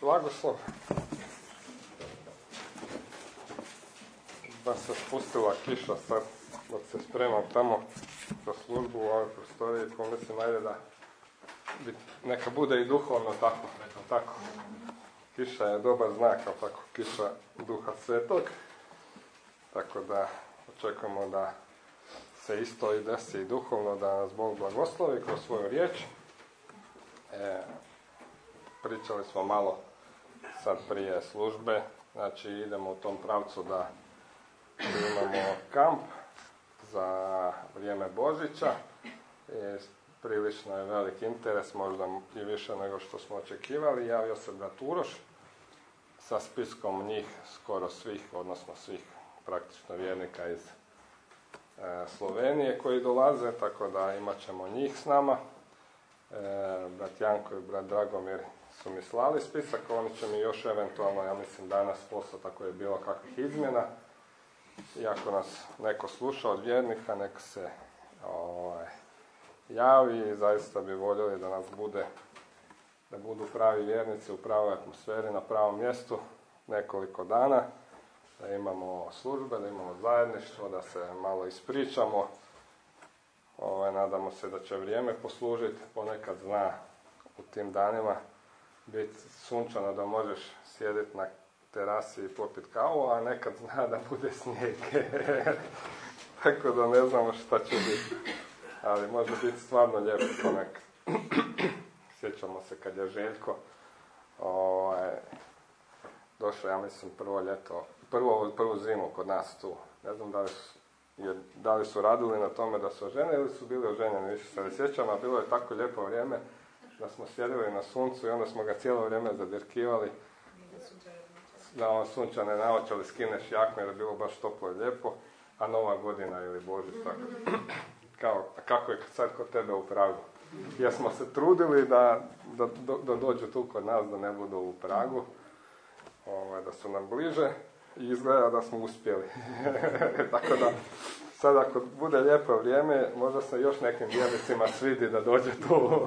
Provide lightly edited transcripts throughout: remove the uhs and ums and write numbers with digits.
blagoslov. Da se spustila kiša sad, dok se spremam tamo za službu u ovoj prostoriji, ko mislim, ajde da neka bude i duhovno tako. Kiša je dobar znak, ali tako, kiša Duha Svetog. Tako da očekujemo da se isto i desi i duhovno, da nas Bog blagoslovi kroz svoju riječ. Pričali smo malo sad prije službe, znači idemo u tom pravcu da imamo kamp za vrijeme Božića. Prilično je velik interes, možda i više nego što smo očekivali. Javio se brat Uroš sa spiskom njih skoro svih, odnosno svih praktično vjernika iz Slovenije koji dolaze, tako da imat ćemo njih s nama. Brat Janko i brat Dragomir su mi slali spisak, oni će mi još eventualno, ja mislim, danas poslati ako je bilo kakvih izmjena. I ako nas neko sluša od vjernika, nek se javi i zaista bi voljeli da nas bude, da budu pravi vjernici u pravoj atmosferi, na pravom mjestu nekoliko dana, da imamo službe, da imamo zajedništvo, da se malo ispričamo. Nadamo se da će vrijeme poslužiti, ponekad zna u tim danima biti sunčano da možeš sjediti na terasi i popiti kavu, a nekad zna da bude snijeg. Tako da ne znamo šta će biti. Ali može biti stvarno lijepo ponekad. Sjećamo se kad je Željko došao, ja mislim, prvu zimu kod nas tu. Ne znam da li su radili na tome da su ožene ili su bili oženjeni, više se ne sjećam, a bilo je tako lijepo vrijeme da smo sjedili na suncu i onda smo ga cijelo vrijeme zadirkivali. Da on sunčane naočali, skineš jakne, da je bilo baš toplo i lijepo, a Nova godina ili Božić tako. Kako je sad kod tebe u Pragu? Jer smo se trudili da dođu tu kod nas, da ne budu u Pragu, da su nam bliže i izgleda da smo uspjeli. Tako da, sad ako bude lijepo vrijeme, možda se još nekim vjernicima svidi da dođe tu.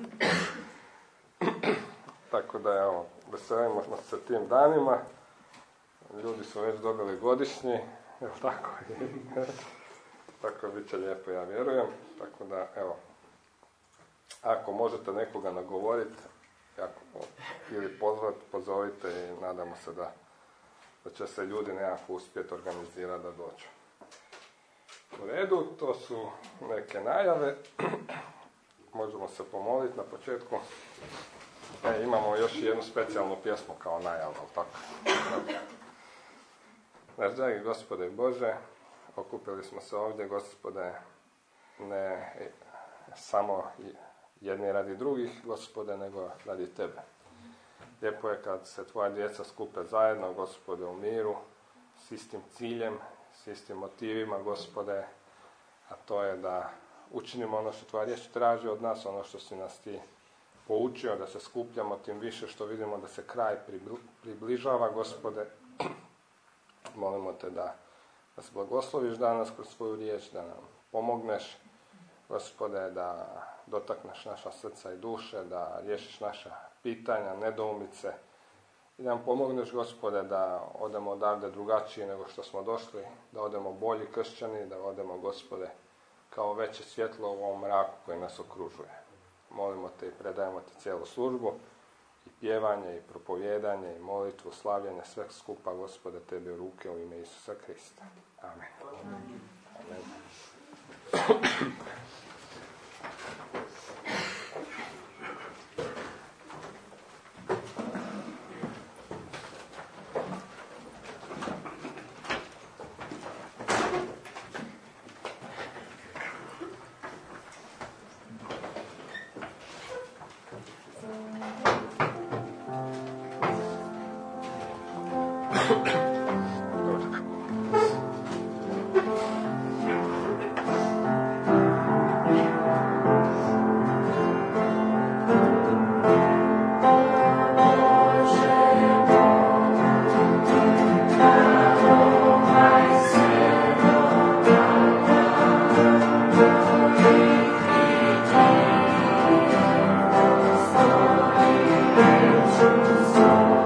Tako da, evo, veselimo se tim danima. Ljudi su već dobili godišnji, jel tako? Tako bit će lijepo, ja vjerujem. Tako da, evo, ako možete nekoga nagovoriti ili pozovite i nadamo se da će se ljudi nekako uspjeti organizirati da dođu. U redu, to su neke najave. Možemo se pomoliti na početku. Imamo još jednu specijalnu pjesmu kao najavu, tako? Naš dragi Gospode Bože, okupili smo se ovdje, Gospode, ne samo jedni radi drugih, Gospode, nego radi Tebe. Lijepo je kad se Tvoja djeca skupe zajedno, Gospode, u miru, s istim ciljem, s istim motivima, Gospode, a to je da učinimo ono što Tvoja riječ traži od nas, ono što si nas Ti poučio, da se skupljamo, tim više što vidimo da se kraj približava, Gospode. Molimo Te da nas blagosloviš danas kroz svoju riječ, da nam pomogneš, Gospode, da dotakneš naša srca i duše, da riješiš naša pitanja, nedoumice i da nam pomogneš, Gospode, da odemo odavde drugačiji nego što smo došli, da odemo bolji kršćani, da odemo, Gospode, kao veće svjetlo u ovom mraku koji nas okružuje. Molimo Te i predajemo Ti cijelu službu i pjevanje i propovijedanje i molitvu, slavljanje sveg skupa, Gospode, Tebi u ruke u ime Isusa Krista. Amen. Amen. So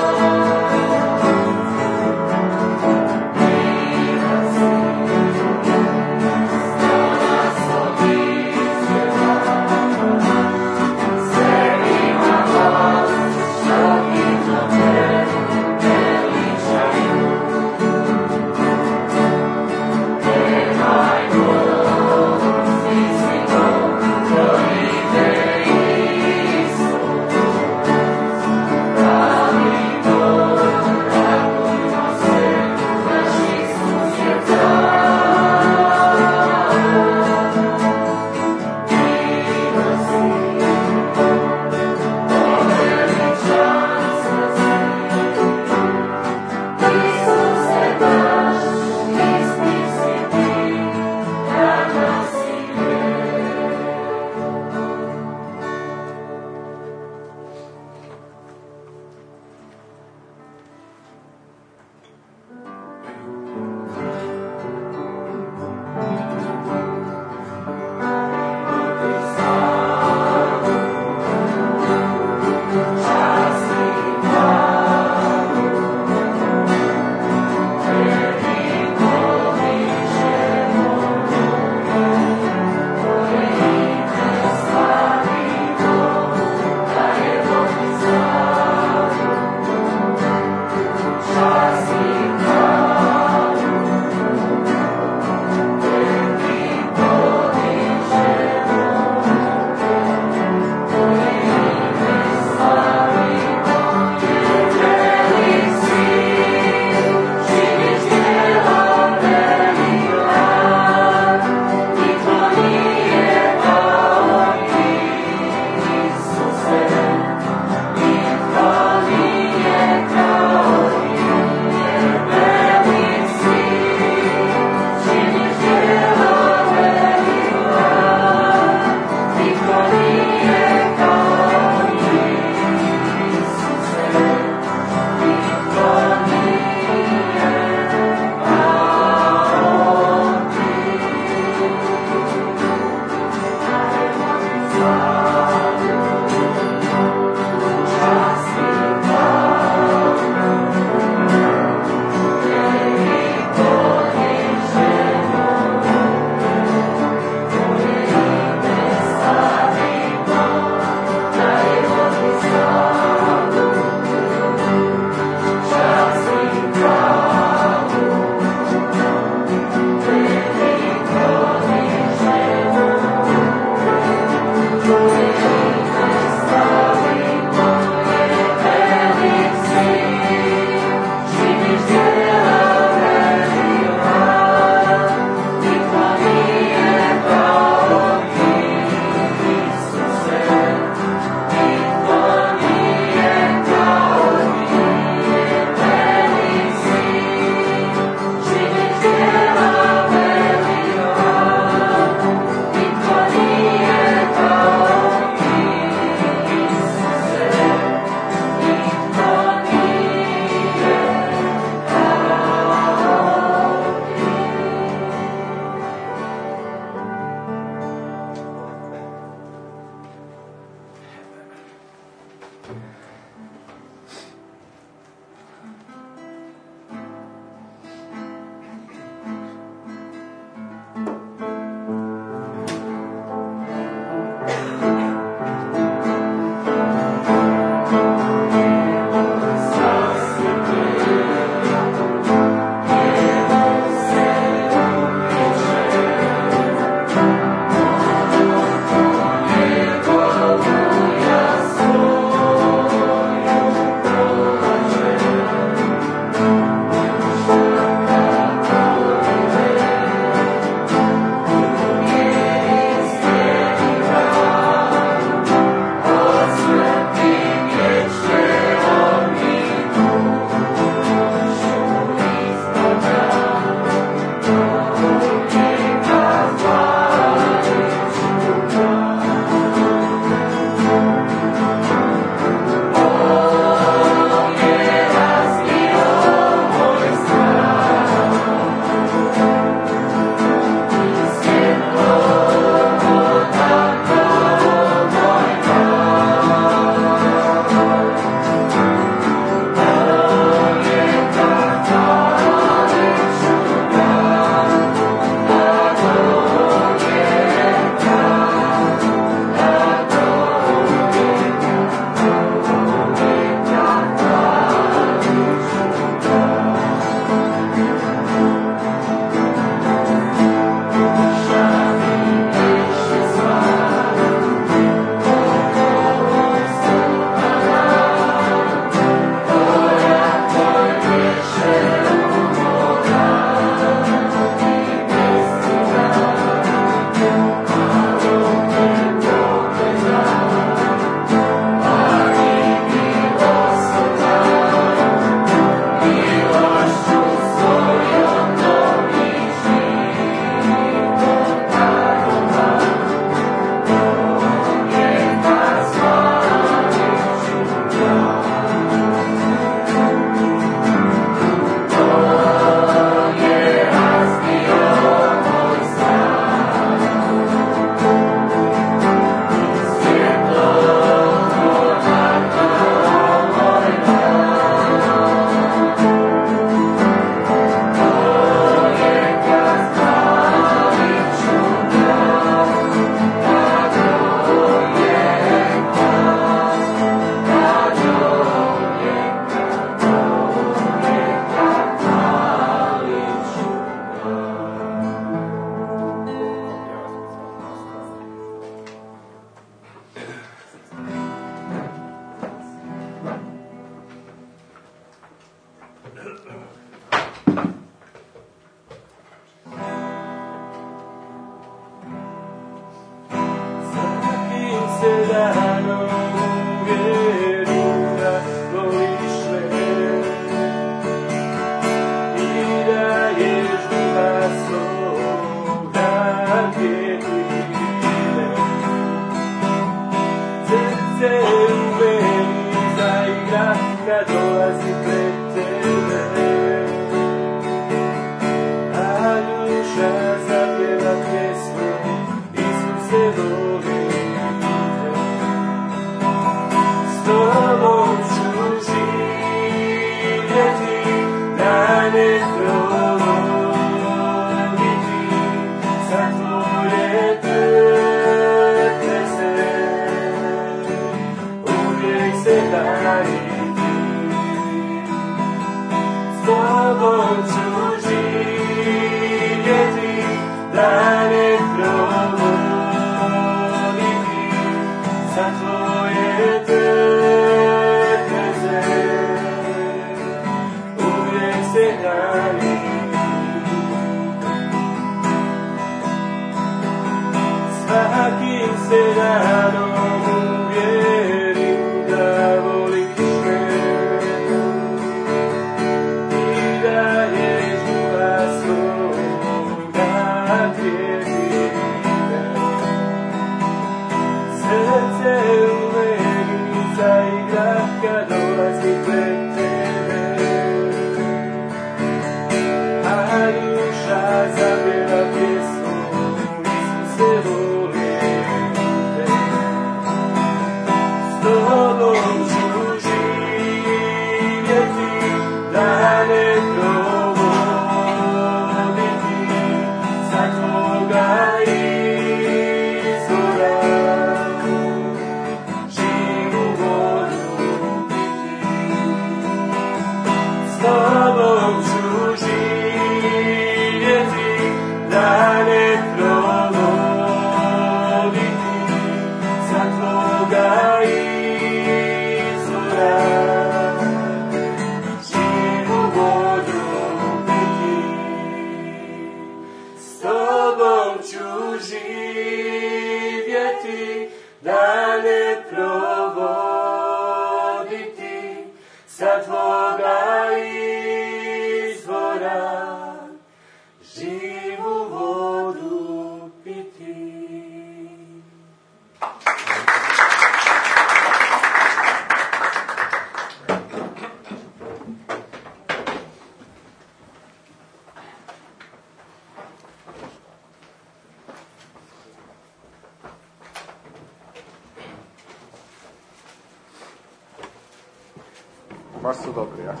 Baš su dobri, ja?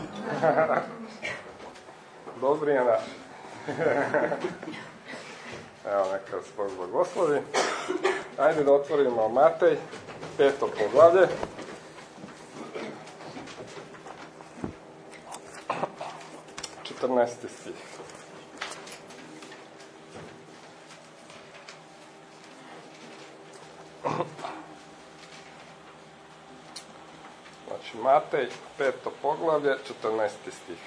Dobri je naš. Evo, neka vas Bog blagoslovi. Ajde da otvorimo Matej, 5. poglavlje. Četrnaesti stih. Matej, 5. poglavlje, 14. stih.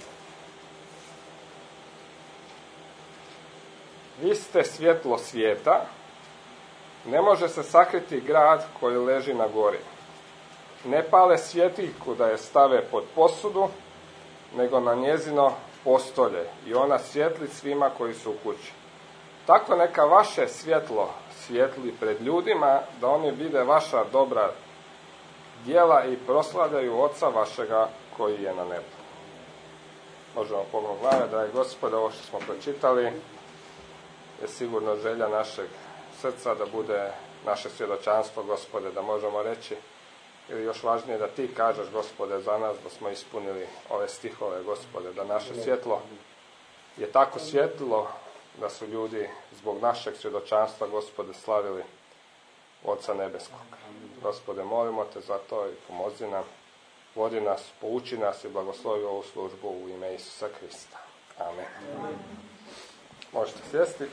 Vi ste svjetlo svijeta, ne može se sakriti grad koji leži na gori. Ne pale svjetiljku da je stave pod posudu, nego na njezino postolje i ona svijetli svima koji su u kući. Tako neka vaše svjetlo svijetli pred ljudima, da oni vide vaša dobra djela i proslavljaju Oca vašega koji je na nebu. Možemo pogledati glave, dragi Gospode, ovo što smo pročitali je sigurno želja našeg srca da bude naše svjedočanstvo, Gospode, da možemo reći, ili još važnije da Ti kažeš, Gospode, za nas da smo ispunili ove stihove, Gospode, da naše svjetlo je tako svjetlo da su ljudi zbog našeg svjedočanstva, Gospode, slavili Oca nebeskog. Gospode, molimo Te za to i pomozi nam, vodi nas, pouči nas i blagoslovi ovu službu u ime Isusa Krista. Amen. Možete sjesti.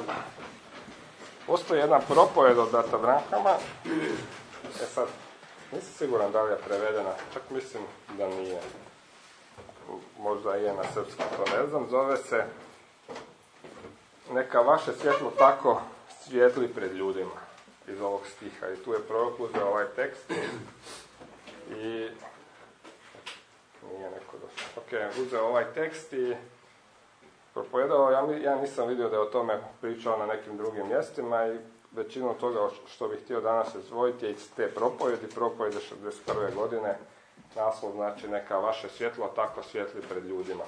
Postoji jedna propoved od brata Branhama. Sad, Nisam siguran da li je prevedena, čak mislim da nije. Možda je na srpskom, to ne znam. Zove se neka vaše svjetlo tako svijetli pred ljudima, iz ovog stiha. I tu je prorok uzeo ovaj tekst i nije neko došlo. Ok, uzeo ovaj tekst i propovedao. Ja nisam vidio da je o tome pričao na nekim drugim mjestima i većinu toga što bih htio danas izdvojiti je iz te propovjedi 61. godine. Naslov znači neka vaše svjetlo tako svijetli pred ljudima.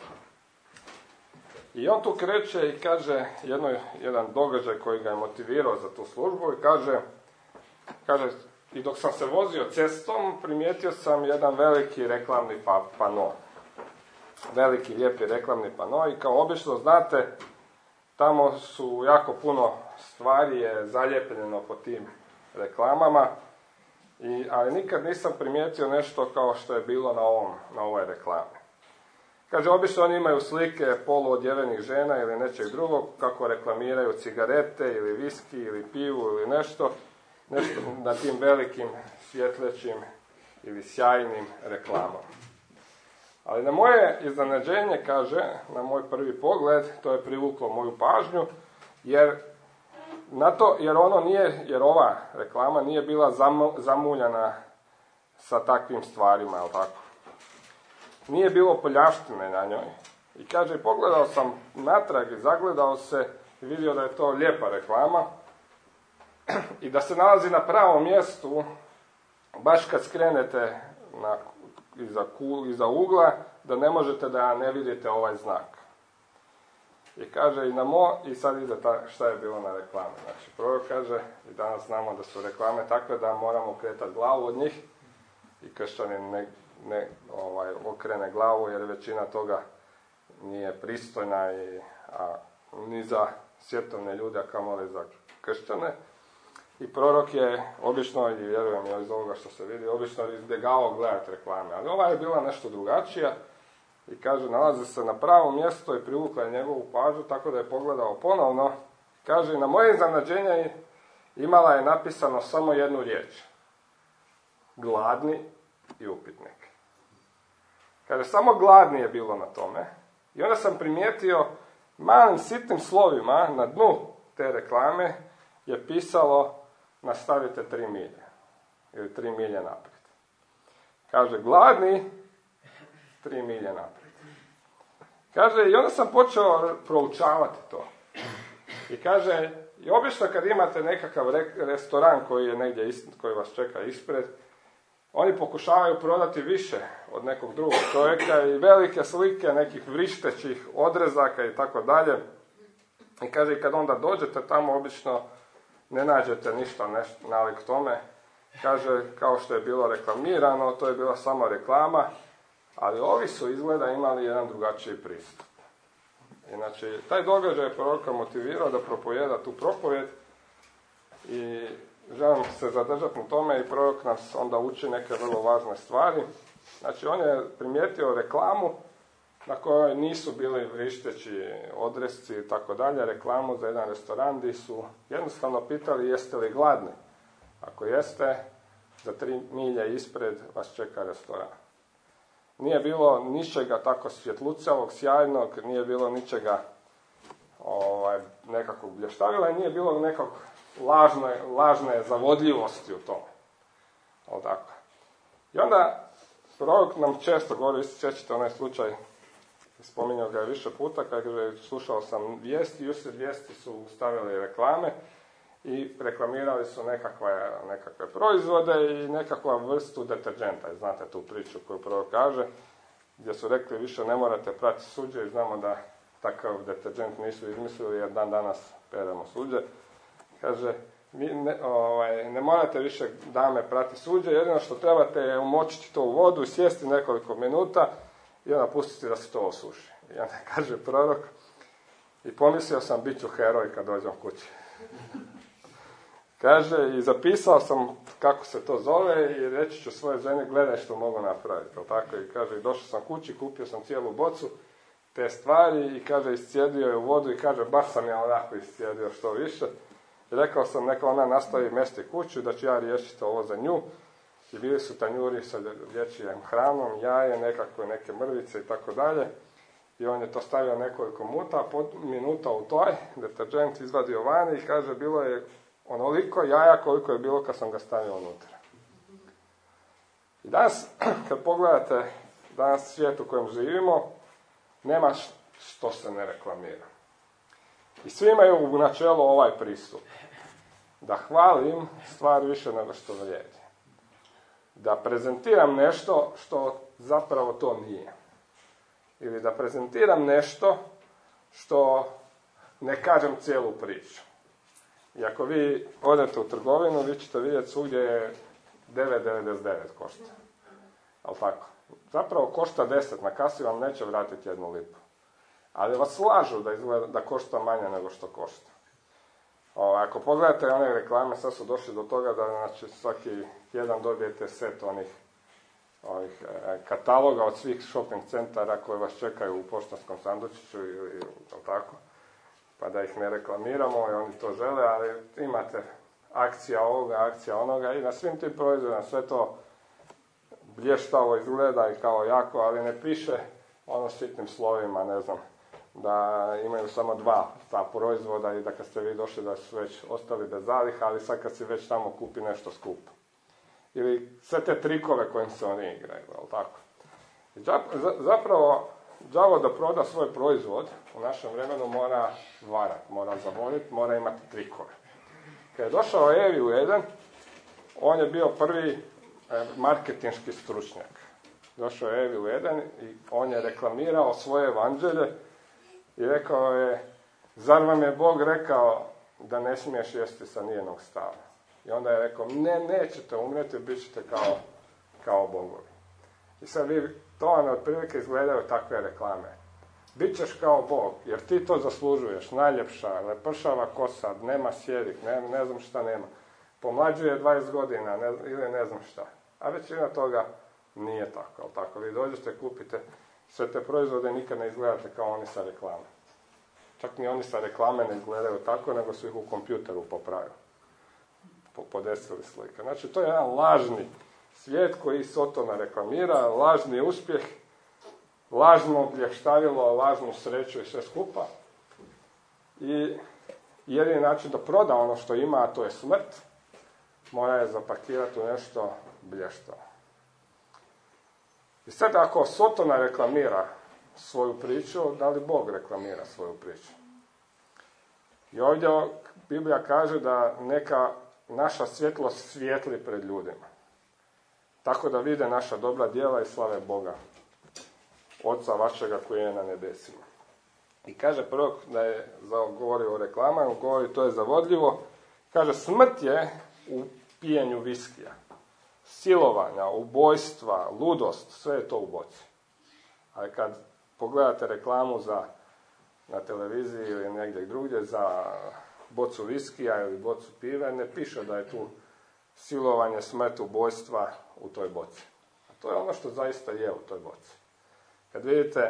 I on tu kreće i kaže jedan događaj koji ga je motivirao za tu službu i kaže i dok sam se vozio cestom primijetio sam jedan veliki reklamni pano. Veliki lijepi reklamni pano i kao obično znate tamo su jako puno stvari je zalijepljeno po tim reklamama, ali nikad nisam primijetio nešto kao što je bilo na ovoj reklami. Kaže, obično oni imaju slike poluodjevenih žena ili nečeg drugog, kako reklamiraju cigarete ili viski ili pivu ili nešto na tim velikim svjetlećim ili sjajnim reklamama. Ali na moje iznenađenje, kaže, na moj prvi pogled, to je privuklo moju pažnju, jer ova reklama nije bila zamuljana sa takvim stvarima, jel tako? Nije bilo poljavštine na njoj. I kaže, pogledao sam natrag i zagledao se i vidio da je to lijepa reklama i da se nalazi na pravom mjestu, baš kad skrenete iza ugla, da ne možete da ne vidite ovaj znak. I kaže, i sad ide šta je bilo na reklame. Znači, prvo kaže, i danas znamo da su reklame takve da moramo okretati glavu od njih i kršćanin ne okrene glavu jer većina toga nije pristojna ni za svjetovne ljude, a kamoli za kršćane. I prorok je obično, i vjerujem iz ovoga što se vidi, obično izbjegavao gledati reklame. Ali ova je bila nešto drugačija i kaže, nalazi se na pravom mjestu i privukla je njegovu pažnju, tako da je pogledao ponovno. Kaže, na moje iznenađenje imala je napisano samo jednu riječ. Gladni i upitnik. Kaže, samo gladni je bilo na tome. I onda sam primijetio malim sitnim slovima na dnu te reklame je pisalo nastavite 3 milje. Ili 3 milje naprijed. Kaže, gladni 3 milje naprijed. Kaže, i onda sam počeo proučavati to. I kaže, i obično kad imate nekakav restoran koji je negdje koji vas čeka ispred, oni pokušavaju prodati više od nekog drugog čovjeka i velike slike nekih vrištećih odrezaka i tako dalje. I kaže, kad onda dođete tamo, obično ne nađete ništa nalik tome. Kaže, kao što je bilo reklamirano, to je bila samo reklama, ali ovi su izgleda imali jedan drugačiji pristup. Inače, taj događaj je proroka motivirao da propovjeda tu propovjed i želim se zadržati na tome i prorok nas onda uči neke vrlo važne stvari. Znači, on je primijetio reklamu na kojoj nisu bili vrišteći odresci i tako dalje, reklamu za jedan restoran gdje su jednostavno pitali jeste li gladni. Ako jeste, za 3 milje ispred vas čeka restoran. Nije bilo ničega tako svjetlucavog, sjajnog, nije bilo ničega nekakvog blještavila i nije bilo nekog lažne zavodljivosti u tome. Tako. I onda prorok nam često govori, sjećate onaj slučaj, spominjao ga je više puta, kaže, slušao sam vijesti, usred vijesti su stavili reklame i reklamirali su nekakve proizvode i nekakvu vrstu deterđenta. Znate tu priču koju prorok kaže, gdje su rekli više ne morate prati suđe i znamo da takav deterđent nisu izmislili jer dan danas peremo suđe. Kaže, ne morate više dame prati suđe, jedino što trebate je umočiti to u vodu i sjesti nekoliko minuta i onda pustiti da se to osuši. I onda kaže prorok, i pomislio sam bit ću heroj kad dođem kući. Kaže, i zapisao sam kako se to zove i reći ću svoje ženi, gledaj što mogu napraviti. Tako? I kaže, došao sam kući, kupio sam cijelu bocu te stvari i kaže, iscijedio je u vodu i kaže, baš sam ja onako iscijedio što više. I rekao sam, neka ona nastavi mesti kuću, da ću ja riješiti ovo za nju. i bili su tanjuri sa dječjim hranom, jaje, neke mrvice i tako dalje. I on je to stavio nekoliko minuta u toj deterđent, izvadio van i kaže bilo je onoliko jaja koliko je bilo kad sam ga stavio unutra. I danas, kad pogledate danas svijet u kojem živimo, nema što se ne reklamira. I svi imaju u načelu ovaj pristup. Da hvalim stvar više nego što vrijedi. Da prezentiram nešto što zapravo to nije. Ili da prezentiram nešto što ne kažem cijelu priču. I ako vi odete u trgovinu, vi ćete vidjeti svugdje je 9,99 košta. Ali tako? Zapravo košta 10, na kasi vam neće vratiti 1 lipu. Ali vas lažu da košta manje nego što košta. Ako pogledate one reklame, sad su došli do toga da znači, svaki tjedan dobijete set onih kataloga od svih shopping centara koji vas čekaju u poštanskom sandučiću ili tako. Pa da ih ne reklamiramo i oni to žele, ali imate akcija ovoga, akcija onoga i na svim tim proizvodima sve to blještavo izgleda i kao jako, ali ne piše ono sitnim slovima, ne znam, da imaju samo 2 ta proizvoda i da kad ste vi došli da su već ostali bez zaliha, ali sad kad si već tamo kupi nešto skupo. Ili sve te trikove kojim se oni igraju, ali tako. Zapravo, đavo da proda svoj proizvod u našem vremenu mora varati, mora zavoditi, mora imati trikove. Kad je došao Evi u Eden, on je bio prvi marketinški stručnjak. Došao je Evi u Eden i on je reklamirao svoje evanđelje i rekao je, zar vam je Bog rekao da ne smiješ jesti sa nijednog stava? I onda je rekao, nećete umreti, bit ćete kao bogovi. I sad vi, to vam otprilike izgledaju takve reklame. Bićeš kao Bog, jer ti to zaslužuješ, najljepša, lepršava kosa, nema sjedik, ne znam šta nema. Pomlađuje 20 godina ili ne znam šta. A većina toga nije tako, ali tako. Vi dođete, kupite sve te proizvode i nikad ne izgledate kao oni sa reklame. Čak ni oni sa reklame ne izgledaju tako, nego su ih u kompjuteru popravili. Podesili slike. Znači, to je jedan lažni svijet koji Sotona reklamira, lažni uspjeh, lažno blještavilo, lažnu sreću i sve skupa. I jedini način da proda ono što ima, a to je smrt, mora je zapakirati u nešto blještavo. I sad ako Sotona reklamira svoju priču, da li Bog reklamira svoju priču? I ovdje Biblija kaže da neka naša svjetlost svijetli pred ljudima. Tako da vide naša dobra djela i slave Boga, Oca vašega koji je na nebesima. I kaže prorok da je govori o reklamama, govori to je zavodljivo. Kaže smrt je u pijenju viskija, silovanja, ubojstva, ludost, sve je to u boci. Ali kad pogledate reklamu na televiziji ili negdje drugdje za bocu viskija ili bocu pive, ne piše da je tu silovanje, smrt, ubojstva u toj boci. A to je ono što zaista je u toj boci. Kad vidite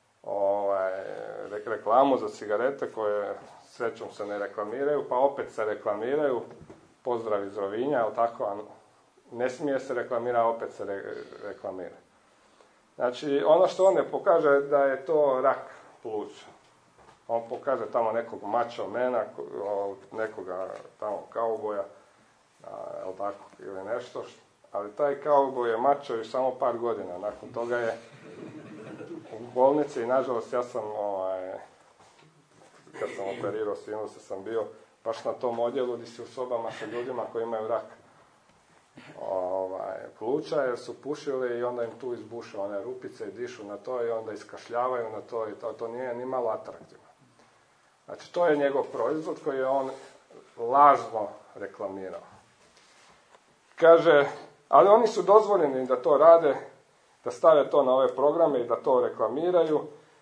reklamu za cigarete koje srećom se ne reklamiraju, pa opet se reklamiraju, pozdrav iz Rovinja, ali tako, a ne smije se reklamirati, opet se reklamira. Znači, ono što on ne pokaže da je to rak pluća. On pokaže tamo nekog mačo mena, nekoga tamo kauboja, ili tako, ili nešto, ali taj kauboj je mačo još samo par godina. Nakon toga je u bolnici i nažalost ja sam, kad sam operirao sinuse, sam bio baš na tom odjelu gdje si u sobama sa ljudima koji imaju rak pluća, jer su pušili i onda im tu izbuše one rupice i dišu na to i onda iskašljavaju na to i to nije ni malo atraktivno. Znači, to je njegov proizvod koji je on lažno reklamirao. Kaže, ali oni su dozvoljeni da to rade, da stave to na ove programe i da to reklamiraju.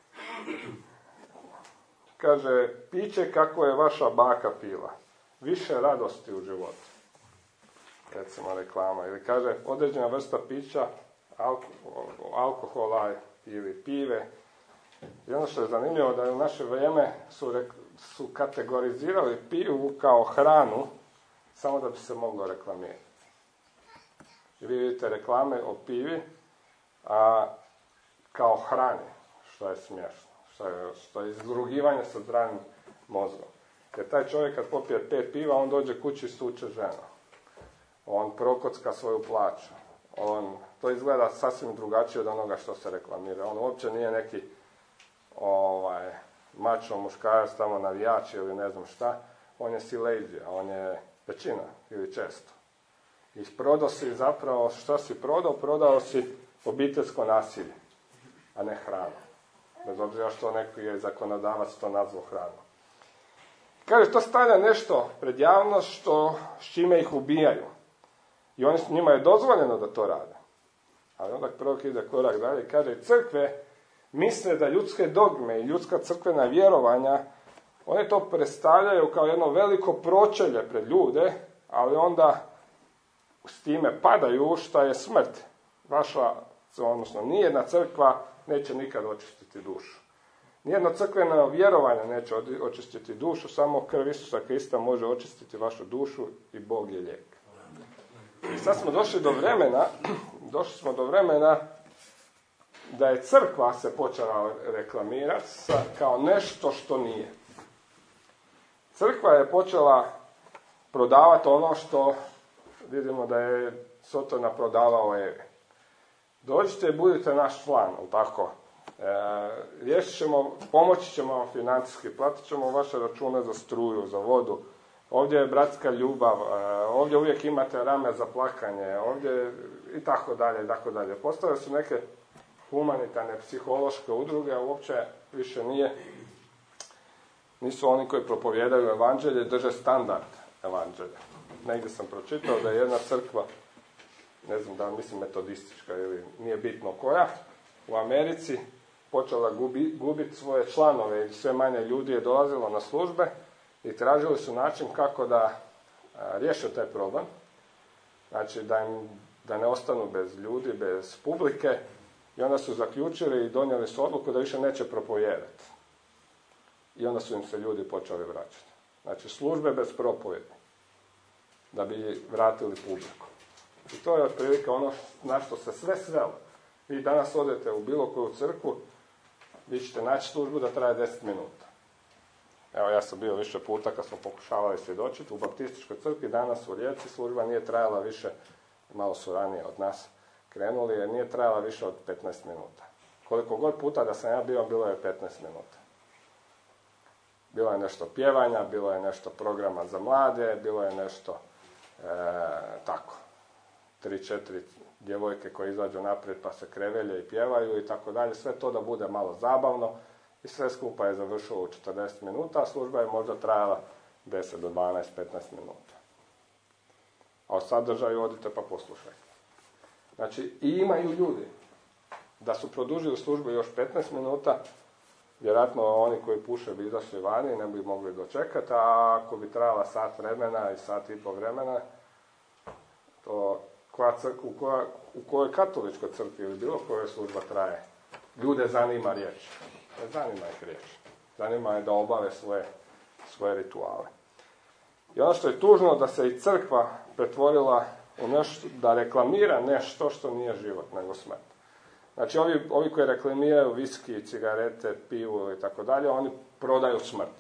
Kaže, piće kako je vaša baka pila. Više radosti u životu. Recimo reklama. Ili kaže, određena vrsta pića, alkohola ili pive. I ono što je zanimljivo da je u naše vrijeme su kategorizirali pivu kao hranu samo da bi se moglo reklamirati. I vi vidite reklame o pivi, a kao hrani, što je smiješno, što je izrugivanje sa zdravim mozgom. Jer taj čovjek kad popije 5 piva, on dođe kući i stuče ženu. On prokocka svoju plaću. To izgleda sasvim drugačije od onoga što se reklamira. On uopće nije neki mačo muškarac, tamo navijač ili ne znam šta. On je silejđija, on je većina ili često. I prodao si zapravo, šta si prodao? Prodao si obiteljsko nasilje, a ne hranu. Bez obzira što neki je zakonodavac to nazvao hranu. Kaže, to stavlja nešto pred javnost s čime ih ubijaju. I njima je dozvoljeno da to rade. Ali onda prorok ide korak dalje i kaže, crkve misle da ljudske dogme i ljudska crkvena vjerovanja, one to predstavljaju kao jedno veliko pročelje pred ljude, ali onda s time padaju šta je smrt. Nijedna crkva neće nikad očistiti dušu. Nijedno crkveno vjerovanje neće očistiti dušu, samo krv Isusa Krista može očistiti vašu dušu i Bog je lijek. I sad smo došli do vremena da je crkva se počela reklamirati kao nešto što nije. Crkva je počela prodavati ono što vidimo da je Sotona prodavao Evi. Dođite i budite naš član, tako. Riješit ćemo, pomoći ćemo vam financijski, platit ćemo vaše račune za struju, za vodu. Ovdje je bratska ljubav, ovdje uvijek imate rame za plakanje, ovdje i tako dalje, i tako dalje. Postale su neke humanitarne, psihološke udruge, a uopće više nisu oni koji propovijedaju evanđelje, drže standard evanđelja. Negdje sam pročitao da je jedna crkva, ne znam da mislim metodistička ili nije bitno koja, u Americi počela gubiti svoje članove i sve manje ljudi je dolazilo na službe i tražili su način kako da riješe taj problem. Znači da ne ostanu bez ljudi, bez publike, i onda su zaključili i donijeli su odluku da više neće propovijedati. I onda su im se ljudi počeli vraćati. Znači službe bez propovjedi, da bi vratili publiku. I to je otprilike ono na što se sve svelo. Vi danas odete u bilo koju crkvu, vi ćete naći službu da traje 10 minuta. Evo, ja sam bio više puta kad smo pokušavali svjedočiti u baptističkoj crkvi, danas u Rijeci služba nije trajala više, malo su ranije od nas krenuli, jer nije trajala više od 15 minuta. Koliko god puta da sam ja bio, bilo je 15 minuta. Bilo je nešto pjevanja, bilo je nešto programa za mlade, bilo je nešto tako. 3-4 djevojke koje izađu naprijed pa se krevelje i pjevaju i tako dalje. Sve to da bude malo zabavno i sve skupa je završilo u 40 minuta, a služba je možda trajala 10 do 12, 15 minuta. A o sadržaju odite pa poslušajte. Znači, i imaju ljudi da su produžili službu još 15 minuta, vjerojatno oni koji puše bi izašli vani i ne bi mogli dočekati, a ako bi trajala sat vremena i sat i pol vremena, to u kojoj katoličkoj crkvi ili bilo kojoj služba traje, ljude zanima riječ. Ne zanima ih riječ. Zanima je da obave svoje rituale. I ono što je tužno, da se i crkva pretvorila u nešto, da reklamira nešto što nije život, nego smrt. Znači, ovi koji reklamiraju viski, cigarete, pivu i tako dalje, oni prodaju smrt.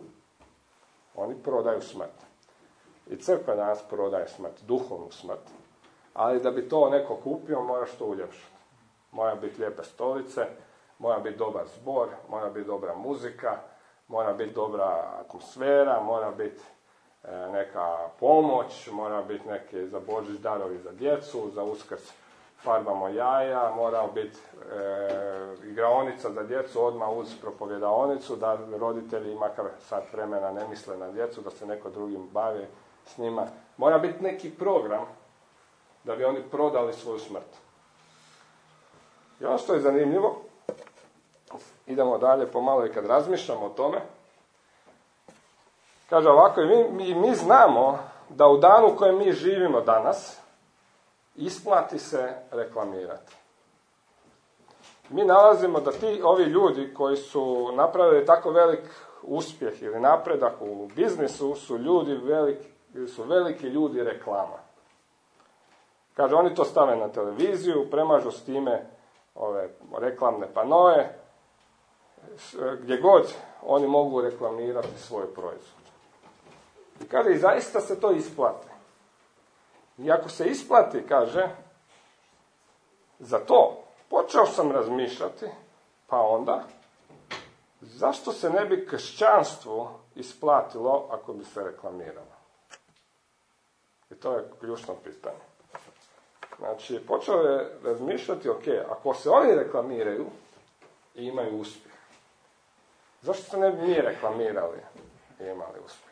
Oni prodaju smrt. I crkva danas prodaje smrt, duhovnu smrt. Ali da bi to neko kupio, moraš to uljepšati. Mora biti lijepe stolice, mora biti dobar zbor, mora biti dobra muzika, mora biti dobra atmosfera, mora biti neka pomoć, mora biti neki za Božić darovi za djecu, za Uskrs farbamo jaja, mora biti igraonica za djecu odmah uz propovjedaonicu, da roditelji makar sat vremena ne misle na djecu, da se neko drugim bavi s njima. Mora biti neki program da bi oni prodali svoju smrt. I ono što je zanimljivo, idemo dalje pomalo i kad razmišljamo o tome, kaže ovako, mi znamo da u danu u kojem mi živimo danas, isplati se reklamirati. Mi nalazimo da ovi ljudi koji su napravili tako velik uspjeh ili napredak u biznisu su veliki ljudi reklama. Kaže, oni to stave na televiziju, premažu s time ove reklamne panoe, gdje god oni mogu reklamirati svoj proizvod. I kaže, i zaista se to isplati. I ako se isplati, kaže, za to počeo sam razmišljati, pa onda, zašto se ne bi kršćanstvu isplatilo ako bi se reklamiralo? I to je ključno pitanje. Znači, počeo je razmišljati, ok, ako se oni reklamiraju i imaju uspjeh, zašto se ne bi mi reklamirali i imali uspjeh?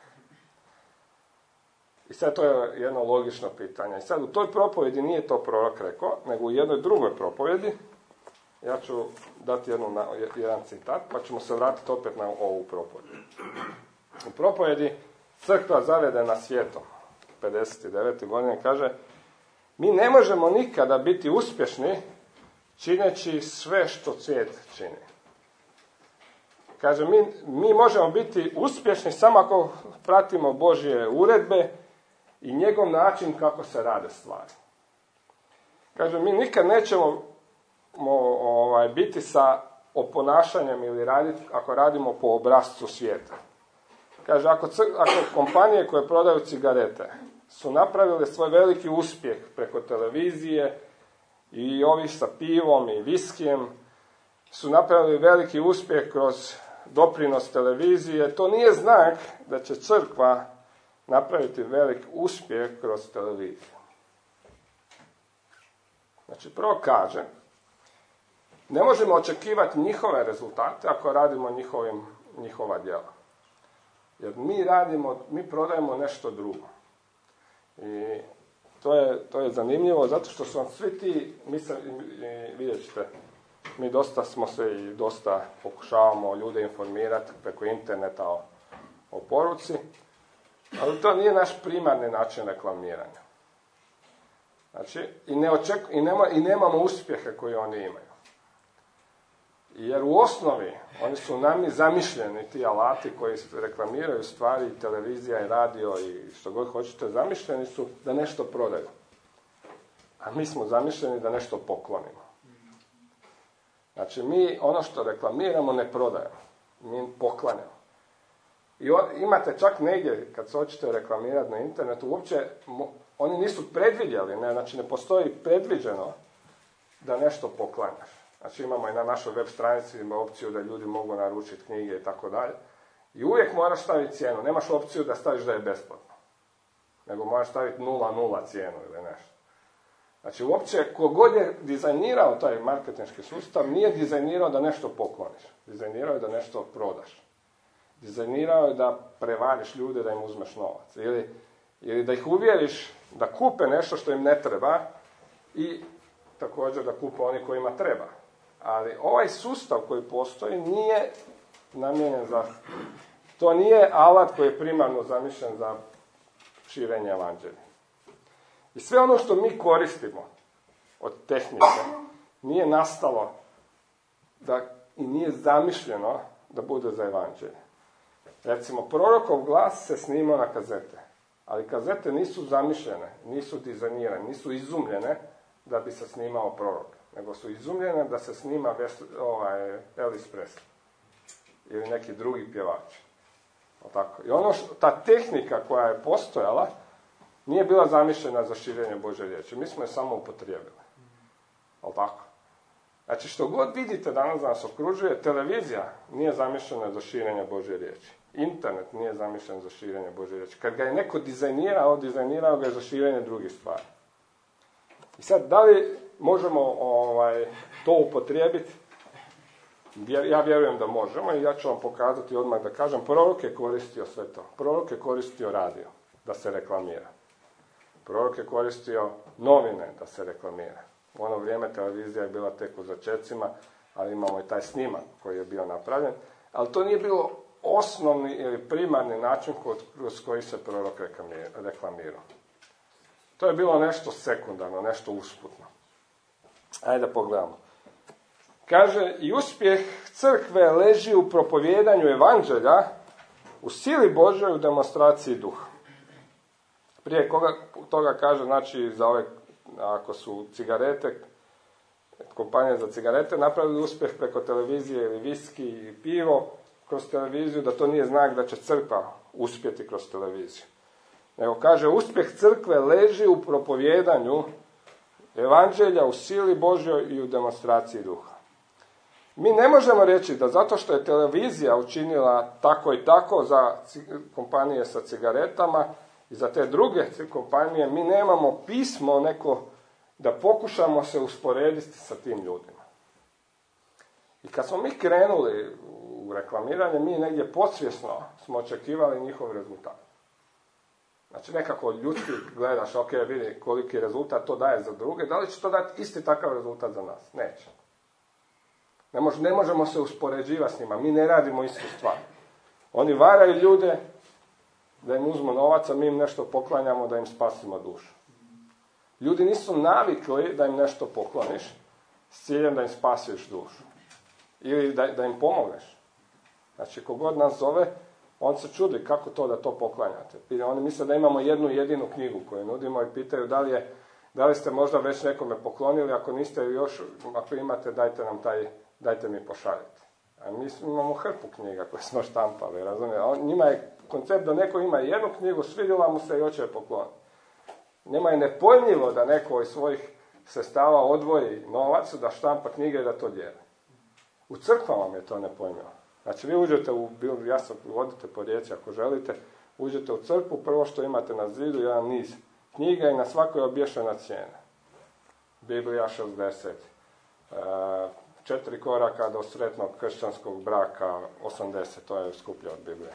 I sad to je jedno logično pitanje. I sad u toj propovjedi nije to prorok rekao, nego u jednoj drugoj propovjedi, ja ću dati jedan citat, pa ćemo se vratiti opet na ovu propovjed. U propovjedi crkva zavedena svijetom, 59. godine, kaže, mi ne možemo nikada biti uspješni čineći sve što svijet čini. Kaže, mi možemo biti uspješni samo ako pratimo Božje uredbe i njegov način kako se rade stvari. Kaže, mi nikad nećemo biti sa oponašanjem ili raditi ako radimo po obrascu svijeta. Kaže, ako kompanije koje prodaju cigarete su napravile svoj veliki uspjeh preko televizije i ovi sa pivom i viskijem su napravili veliki uspjeh kroz doprinos televizije, to nije znak da će crkva napraviti velik uspjeh kroz televiziju. Znači, prvo kaže, ne možemo očekivati njihove rezultate ako radimo njihova djela. Jer mi prodajemo nešto drugo. I to je zanimljivo, zato što su vam svi ti, vidjet ćete, mi dosta pokušavamo ljude informirati preko interneta o poruci, ali to nije naš primarni način reklamiranja. Znači, i nemamo uspjehe koje oni imaju. Jer u osnovi, oni su nami zamišljeni, ti alati koji reklamiraju stvari, televizija i radio i što god hoćete, zamišljeni su da nešto prodaju. A mi smo zamišljeni da nešto poklonimo. Znači, mi ono što reklamiramo ne prodajemo, mi poklanjamo. I imate čak negdje, kad se hoćete reklamirati na internetu, uopće oni nisu predvidjeli, znači ne postoji predviđeno da nešto poklanjaš. Znači imamo i na našoj web stranici opciju da ljudi mogu naručiti knjige i tako dalje. I uvijek moraš staviti cijenu, nemaš opciju da staviš da je besplatno. Nego moraš staviti 0,0 cijenu ili nešto. Znači uopće kogod je dizajnirao taj marketinški sustav nije dizajnirao da nešto pokloniš. Dizajnirao je da nešto prodaš. Dizajnirao je da prevariš ljude da im uzmeš novac. Ili da ih uvjeriš da kupe nešto što im ne treba i također da kupe oni kojima treba. Ali ovaj sustav koji postoji nije namijenjen za... To nije alat koji je primarno zamišljen za širenje evanđelja. I sve ono što mi koristimo od tehnike nije nastalo i nije zamišljeno da bude za evanđelje. Recimo, prorokov glas se snimao na kazete, ali kazete nisu zamišljene, nisu dizajnirane, nisu izumljene da bi se snimao prorok, nego su izumljene da se snima Elvis Presley ili neki drugi pjevač. Tako. I ta tehnika koja je postojala nije bila zamišljena za širenje Božje riječi. Mi smo je samo upotrijebili. Tako? Znači što god vidite danas da nas okružuje, televizija nije zamišljena za širenje Božje riječi. Internet nije zamišljen za širenje Božje riječi. Kad ga je neko dizajnirao ga je za širenje drugih stvari. I sad, da li možemo to upotrijebiti? Ja vjerujem da možemo i ja ću vam pokazati odmah da kažem, prorok je koristio sve to. Prorok je koristio radio da se reklamira. Prorok je koristio novine da se reklamira. U ono vrijeme televizija je bila tek u začecima, ali imamo i taj snimak koji je bio napravljen. Ali to nije bilo osnovni ili primarni način kroz koji se prorok reklamirao. To je bilo nešto sekundarno, nešto usputno. Ajde da pogledamo. Kaže, i uspjeh crkve leži u propovijedanju evanđelja, u sili Božoj, u demonstraciji duha. Prije toga kaže, znači, za ove ako su cigarete, kompanije za cigarete napravili uspjeh preko televizije ili viski i pivo kroz televiziju, da to nije znak da će crkva uspjeti kroz televiziju. Nego kaže, uspjeh crkve leži u propovijedanju evanđelja, u sili Božjoj i u demonstraciji duha. Mi ne možemo reći da zato što je televizija učinila tako i tako za kompanije sa cigaretama i za te druge kompanije, mi nemamo pismo neko da pokušamo se usporediti sa tim ljudima. I kad smo mi krenuli u reklamiranje, mi negdje podsvjesno smo očekivali njihov rezultat. Znači nekako ljudski gledaš, ok, vidi koliki rezultat to daje za druge, da li će to dati isti takav rezultat za nas? Neće. Ne možemo se uspoređivati s njima, mi ne radimo istu stvar. Oni varaju ljude da im uzmu novac, a mi im nešto poklanjamo da im spasimo dušu. Ljudi nisu navikli da im nešto pokloniš s ciljem da im spasiš dušu. Ili da im pomogneš. Znači, kogod nas zove, on se čudi kako to da to poklanjate. Oni misle da imamo jednu jedinu knjigu koju nudimo i pitaju da li ste možda već nekome poklonili, ako niste još, ako imate, dajte mi pošaljite. A mi imamo hrpu knjiga koje smo štampali, razumijete? Njima je koncept da neko ima jednu knjigu, svidjela mu se i hoće je pokloniti. Njima je nepojmljivo da neko iz svojih sredstava odvoji novac, da štampa knjige i da to dijeli. U crkvama vam je to nepojmljivo. Znači vi uđete vodite po Rijeci ako želite, uđete u crkvu, prvo što imate na zidu jedan niz knjiga i na svakoj je obješena cijena. Biblija 60, 4 koraka do sretnog kršćanskog braka 80, to je skuplje od Biblije.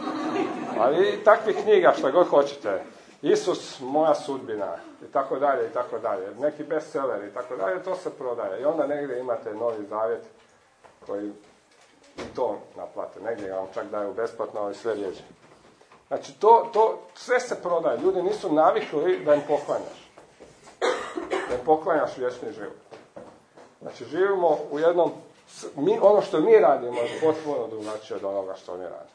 Ali i takvih knjiga što god hoćete, Isus, moja sudbina, i tako dalje, neki bestseller i tako dalje, to se prodaje. I onda negdje imate Novi Zavjet koji i to naplate, negdje vam čak daju besplatno, ali sve rijeđe. Znači, to sve se prodaje. Ljudi nisu navikli da im poklanjaš. Da im poklanjaš vječni život. Znači, živimo u jednom... ono što mi radimo je potpuno drugačije od onoga što oni rade.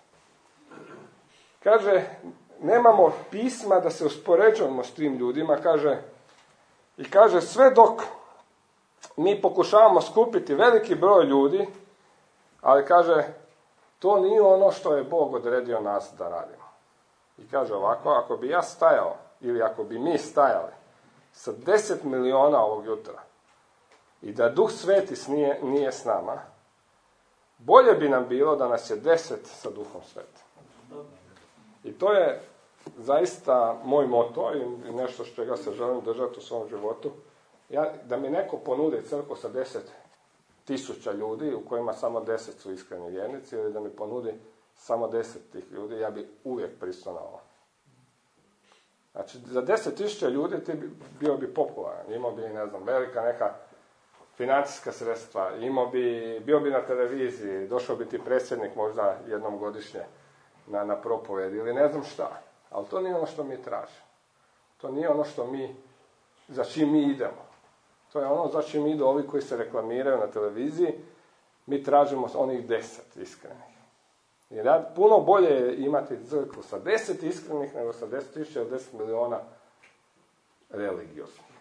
Kaže, nemamo pisma da se uspoređujemo s tim ljudima, kaže, sve dok mi pokušavamo skupiti veliki broj ljudi, ali kaže, to nije ono što je Bog odredio nas da radimo. I kaže ovako, ako bi ja stajao, ili ako bi mi stajali sa 10 miliona ovog jutra, i da Duh Sveti nije s nama, bolje bi nam bilo da nas je 10 sa Duhom Svetim. I to je zaista moj moto i nešto što čega se želim držati u svom životu. Da mi neko ponudi crkvu sa 10.000 ljudi u kojima samo 10 su iskreni vjernici, ili da mi ponudi samo 10 tih ljudi, ja bi uvijek pristao na ovo. Znači, za 10.000 ljudi ti bio bi popularan, imao bi, velika neka financijska sredstva, bio bi na televiziji, došao bi ti predsjednik možda jednom godišnje na propovjed ili ne znam šta. Ali to nije ono što mi tražimo. To nije ono za čim mi idemo. To je ono za čim idu ovi koji se reklamiraju na televiziji. Mi tražimo onih 10 iskrenih. Jer puno bolje je imati crkvu sa 10 iskrenih nego sa 10.000 ili 10 miliona religioznih.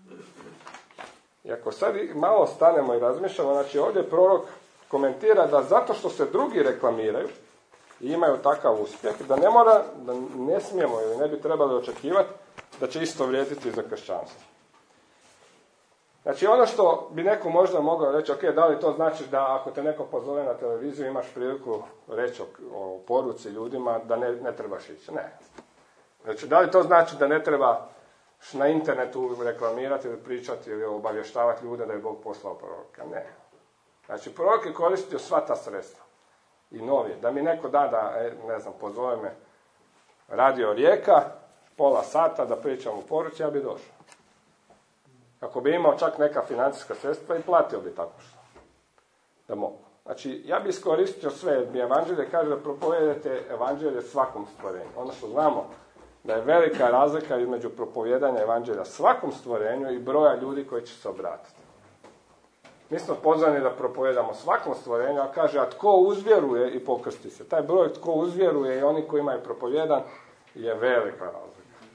I ako sad malo stanemo i razmišljamo, znači ovdje prorok komentira da zato što se drugi reklamiraju i imaju takav uspjeh, da ne smijemo ili ne bi trebali očekivati da će isto vrijediti za kršćanstvo. Znači ono što bi neko možda mogao reći, ok, da li to znači da ako te neko pozove na televiziju imaš priliku reći o poruci ljudima da ne trebaš ići? Ne. Znači da li to znači da ne treba na internetu reklamirati ili pričati ili obavještavati ljude da je Bog poslao proroka? Ne. Znači prorok je koristio sva ta sredstva. I novije. Da mi neko pozove me Radio Rijeka, pola sata da pričam u poruci, ja bi došao. Ako bi imao čak neka financijska sredstva i platio bi tako što. Da mogu. Znači, ja bi iskoristio sve, jer mi evanđelje kaže da propovijedate evanđelje svakom stvorenju. Ono što znamo da je velika razlika između propovijedanja evanđelja svakom stvorenju i broja ljudi koji će se obratiti. Mi smo pozvani da propovijedamo svakom stvorenju, a kaže, a tko uzvjeruje i pokrsti se. Taj broj tko uzvjeruje i oni koji imaju propovijedan je velika razlika.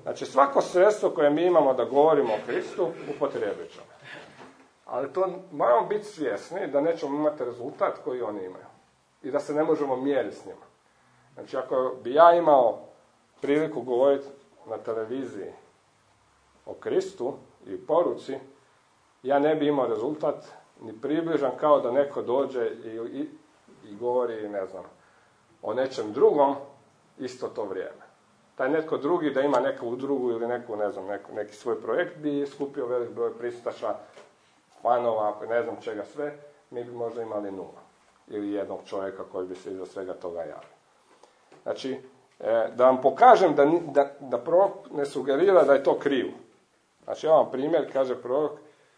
Znači, svako sredstvo koje mi imamo da govorimo o Kristu, upotrijebit ćemo. Ali to moramo biti svjesni da nećemo imati rezultat koji oni imaju. I da se ne možemo mjeriti s njima. Znači, ako bi ja imao priliku govoriti na televiziji o Kristu i poruci, ja ne bi imao rezultat ni približan kao da neko dođe i govori, ne znam, o nečem drugom isto to vrijeme. Taj netko drugi da ima neku udrugu ili neku, ne znam, neki svoj projekt bi skupio velik broj pristaša, fanova, ne znam čega sve, mi bi možda imali 0. Ili jednog čovjeka koji bi se iza svega toga javio. Znači, da vam pokažem da prorok ne sugerira da je to krivo. Znači, ja vam primjer, kaže prorok,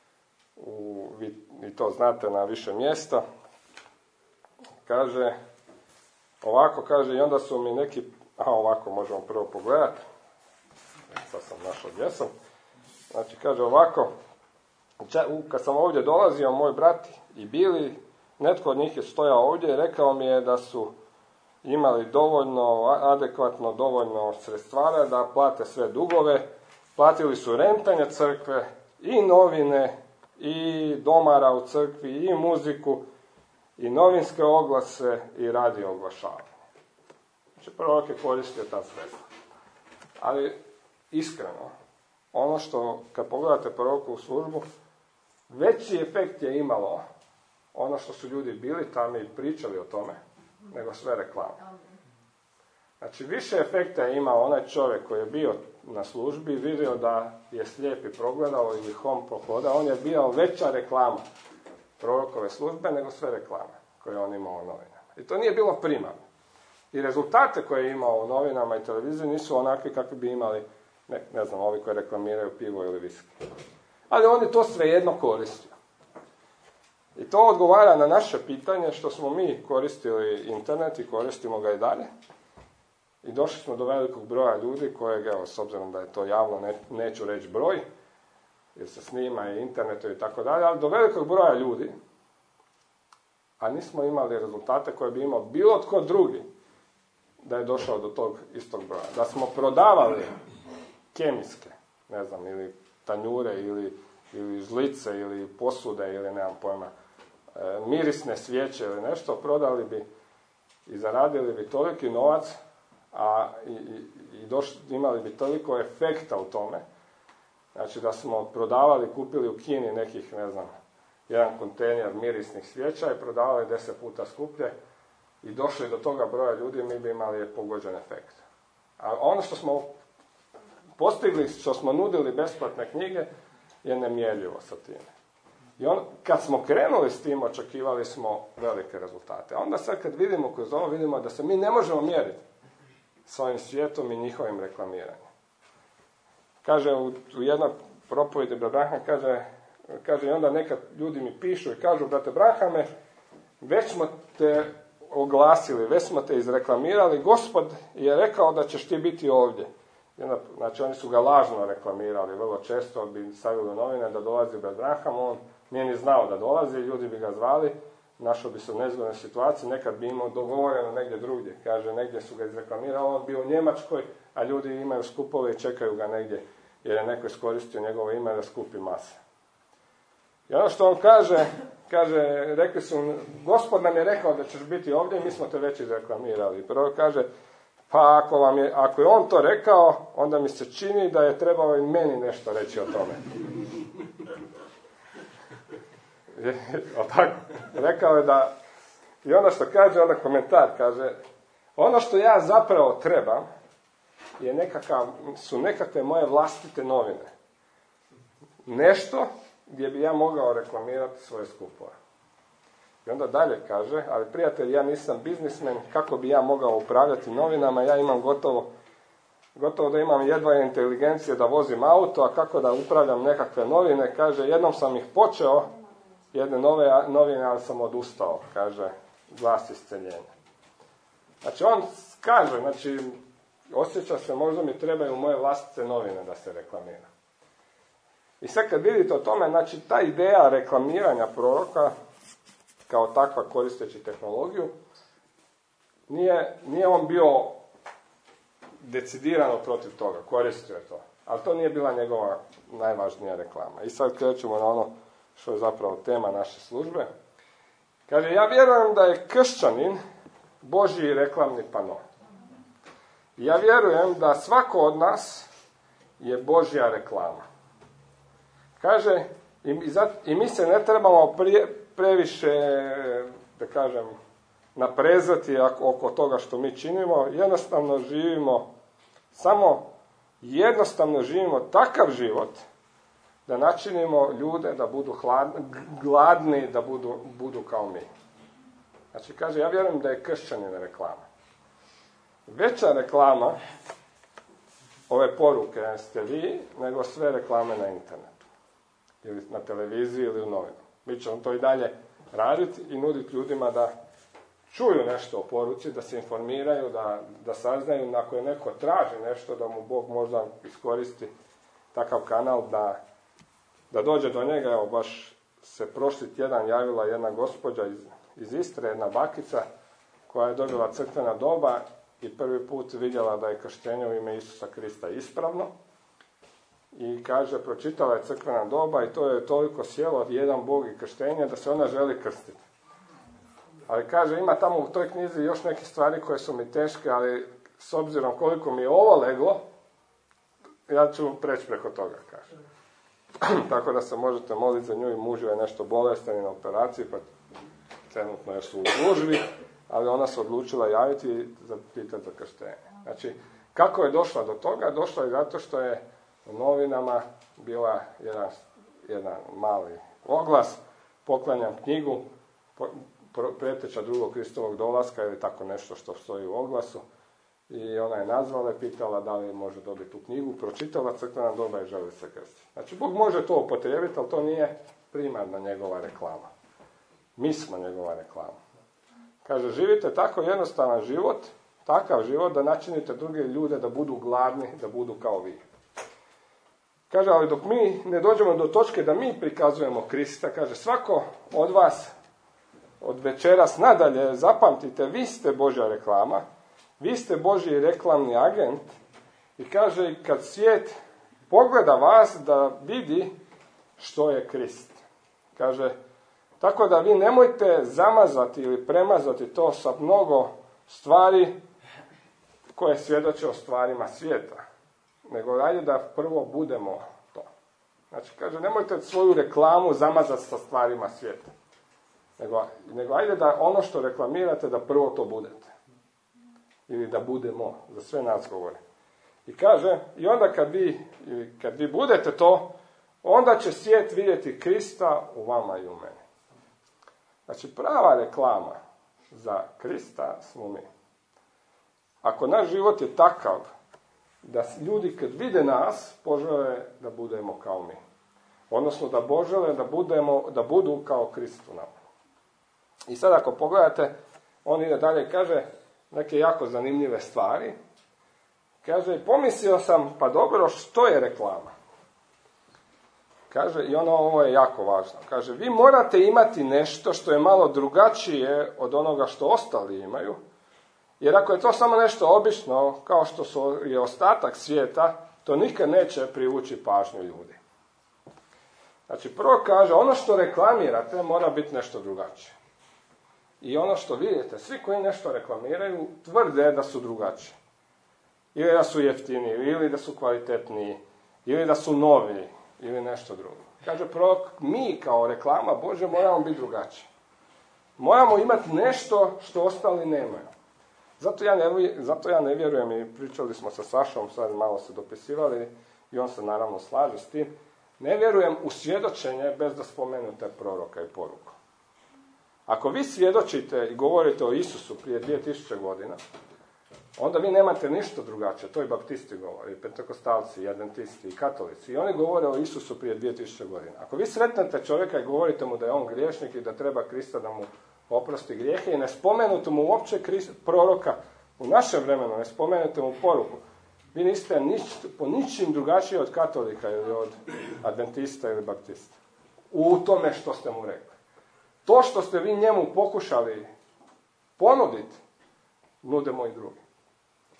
vi to znate na više mjesta, kaže, ovako kaže, i onda su mi neki, ovako možemo prvo pogledati, sad sam našao gdje sam, znači kaže ovako, kad sam ovdje dolazio, moj brat i Bili, netko od njih je stojao ovdje i rekao mi je da su imali dovoljno sredstvara da plate sve dugove, platili su rentanje crkve i novine i domara u crkvi i muziku i novinske oglase i radio oglašavanje. Znači, prorok je koristio ta sredstva. Ali, iskreno, ono što, kad pogledate prorokovu službu, veći efekt je imalo ono što su ljudi bili tamo i pričali o tome, nego sve reklame. Znači, više efekta je imao onaj čovjek koji je bio na službi, vidio da je slijep i progledao ili hom prohoda, on je bio veća reklama prorokove službe nego sve reklame koje on imao u novinama. I to nije bilo primarno. I rezultate koje je imao u novinama i televiziji nisu onakvi kakvi bi imali, ne znam, ovi koji reklamiraju pivo ili viski. Ali on je to svejedno koristio. I to odgovara na naše pitanje što smo mi koristili internet i koristimo ga i dalje. I došli smo do velikog broja ljudi kojeg, evo, s obzirom da je to javno, neću reći broj, jer se snima i internetu i tako dalje, ali do velikog broja ljudi, a nismo imali rezultate koje bi imao bilo tko drugi da je došao do tog istog broja. Da smo prodavali kemijske, ne znam, ili tanjure, ili žlice, ili posude, ili nemam pojma, mirisne svijeće ili nešto, prodali bi i zaradili bi toliki novac, a imali bi toliko efekta u tome. Znači da smo prodavali, kupili u Kini nekih, ne znam, jedan kontejner mirisnih svijeća i prodavali 10 puta skuplje i došli do toga broja ljudi, mi bi imali pogođen efekt. A ono što smo postigli, što smo nudili besplatne knjige, je nemjerljivo sa time. I kad smo krenuli s tim, očekivali smo velike rezultate. A onda sad kad vidimo kroz ovo, vidimo da se mi ne možemo mjeriti s ovim svijetom i njihovim reklamiranjem. Kaže u jednoj propovjedi brat Branham, kaže i onda nekad ljudi mi pišu i kažu, brate Branhame, već smo te oglasili, već smo te izreklamirali, Gospod je rekao da ćeš ti biti ovdje. Znači oni su ga lažno reklamirali, vrlo često bi stavili u novine da dolazi brat Branham, on nije ni znao da dolazi, ljudi bi ga zvali, našao bi se u nezgodnoj situaciji, nekad bi imao dogovoreno negdje drugdje, kaže negdje su ga izreklamirali, on bio u Njemačkoj, a ljudi imaju skupove i čekaju ga negdje, jer je neko iskoristio njegovo ime da skupi mase. I ono što on kaže, rekli su, Gospod nam je rekao da ćeš biti ovdje i mi smo te već izreklamirali. Prvo kaže, pa ako je on to rekao, onda mi se čini da je trebao i meni nešto reći o tome. Tako, rekao je da, i ono što kaže, onda komentar kaže, ono što ja zapravo trebam su nekakve moje vlastite novine. Nešto gdje bi ja mogao reklamirati svoje skupove. I onda dalje kaže, ali prijatelj, ja nisam biznismen, kako bi ja mogao upravljati novinama, ja imam gotovo da imam jedva inteligencije da vozim auto, a kako da upravljam nekakve novine, kaže, jednom sam ih počeo, jedne novine, ali sam odustao, kaže, glas isceljenja. Znači on kaže, znači, osjeća se, možda mi trebaju moje vlastite novine da se reklamira. I sad kad vidite o tome, znači ta ideja reklamiranja proroka, kao takva koristeći tehnologiju, nije on bio decidirano protiv toga, koristio je to. Ali to nije bila njegova najvažnija reklama. I sad krećemo na ono što je zapravo tema naše službe. Kaže, ja vjerujem da je kršćanin Božji reklamni pano. Ja vjerujem da svako od nas je Božja reklama. Kaže, i mi se ne trebamo previše, da kažem, naprezati oko toga što mi činimo. Jednostavno živimo takav život da načinimo ljude da budu gladni, da budu kao mi. Znači, kaže, ja vjerujem da je kršćanin reklama. Veća reklama ove poruke ste vi, nego sve reklame na internetu. Ili na televiziji ili u novinu. Mi ćemo to i dalje raditi i nuditi ljudima da čuju nešto o poruci, da se informiraju, da saznaju, ako je neko traži nešto, da mu Bog možda iskoristi takav kanal da dođe do njega. Evo, baš se prošli tjedan javila jedna gospođa iz Istre, jedna bakica, koja je dobila crkvena doba i prvi put vidjela da je krštenje u ime Isusa Krista ispravno. I kaže, pročitala je crkvena doba i to je toliko sjelo jedan Bog i krštenje da se ona želi krstiti. Ali kaže, ima tamo u toj knjizi još neke stvari koje su mi teške, ali s obzirom koliko mi je ovo leglo, ja ću preći preko toga, kaže. Tako da se možete moliti za nju, i muž je nešto bolestan i na operaciji, pa trenutno je su u službi, ali ona se odlučila javiti i pitati za krštenje. Znači, kako je došla do toga? Došla je zato što je u novinama bila jedan mali oglas, poklanjam knjigu, preteča drugog Kristovog dolaska ili tako nešto što stoji u oglasu. I ona je nazvala i pitala da li može dobiti tu knjigu, pročitala crkvena doba i želi se krstiti. Znači, Bog može to upotrijebiti, ali to nije primarna njegova reklama. Mi smo njegova reklama. Kaže, živite tako jednostavan život, takav život da načinite druge ljude da budu gladni, da budu kao vi. Kaže, ali dok mi ne dođemo do točke da mi prikazujemo Krista, kaže, svako od vas od večeras nadalje, zapamtite, vi ste Božja reklama, vi ste Božji reklamni agent, i kaže, kad svijet pogleda vas da vidi što je Krist. Kaže, tako da vi nemojte zamazati ili premazati to sa mnogo stvari koje svjedoče o stvarima svijeta. Nego ajde da prvo budemo to. Znači, kaže, nemojte svoju reklamu zamazati sa stvarima svijeta. Nego ajde da ono što reklamirate, da prvo to budete. Ili da budemo, za sve nas govori. I kaže, i onda kad vi budete to, onda će svijet vidjeti Krista u vama i u meni. Znači, prava reklama za Krista smo mi. Ako naš život je takav da ljudi kad vide nas, požele da budemo kao mi. Odnosno da požele da budu kao Krist u nama. I sad ako pogledate, on ide dalje i kaže neke jako zanimljive stvari. Kaže, pomislio sam, pa dobro, što je reklama? Kaže, i ovo je jako važno. Kaže, vi morate imati nešto što je malo drugačije od onoga što ostali imaju. Jer ako je to samo nešto obično, kao što je ostatak svijeta, to nikad neće privući pažnju ljudi. Znači, prvo kaže, ono što reklamirate mora biti nešto drugačije. I ono što vidite, svi koji nešto reklamiraju, tvrde da su drugačiji. Ili da su jeftiniji, ili da su kvalitetniji, ili da su novi, ili nešto drugo. Kaže, prvo, mi kao reklama Božja moramo biti drugačiji. Moramo imati nešto što ostali nemaju. Zato ja ne vjerujem, i pričali smo sa Sašom, sad malo se dopisivali, i on se naravno slaže s tim, ne vjerujem u svjedočenje bez da spomenute proroka i poruku. Ako vi svjedočite i govorite o Isusu prije 2000 godina, onda vi nemate ništa drugačije. To i baptisti govore, i pentekostalci, i adventisti, i katolici. I oni govore o Isusu prije 2000 godina. Ako vi sretnete čovjeka i govorite mu da je on griješnik i da treba Krista da mu oprosti grijehe i ne spomenute mu uopće proroka u našem vremenu, ne spomenute mu poruku, vi niste po ničim drugačiji od katolika ili od adventista ili baptista. U tome što ste mu rekli. To što ste vi njemu pokušali ponuditi, nudemo i drugi.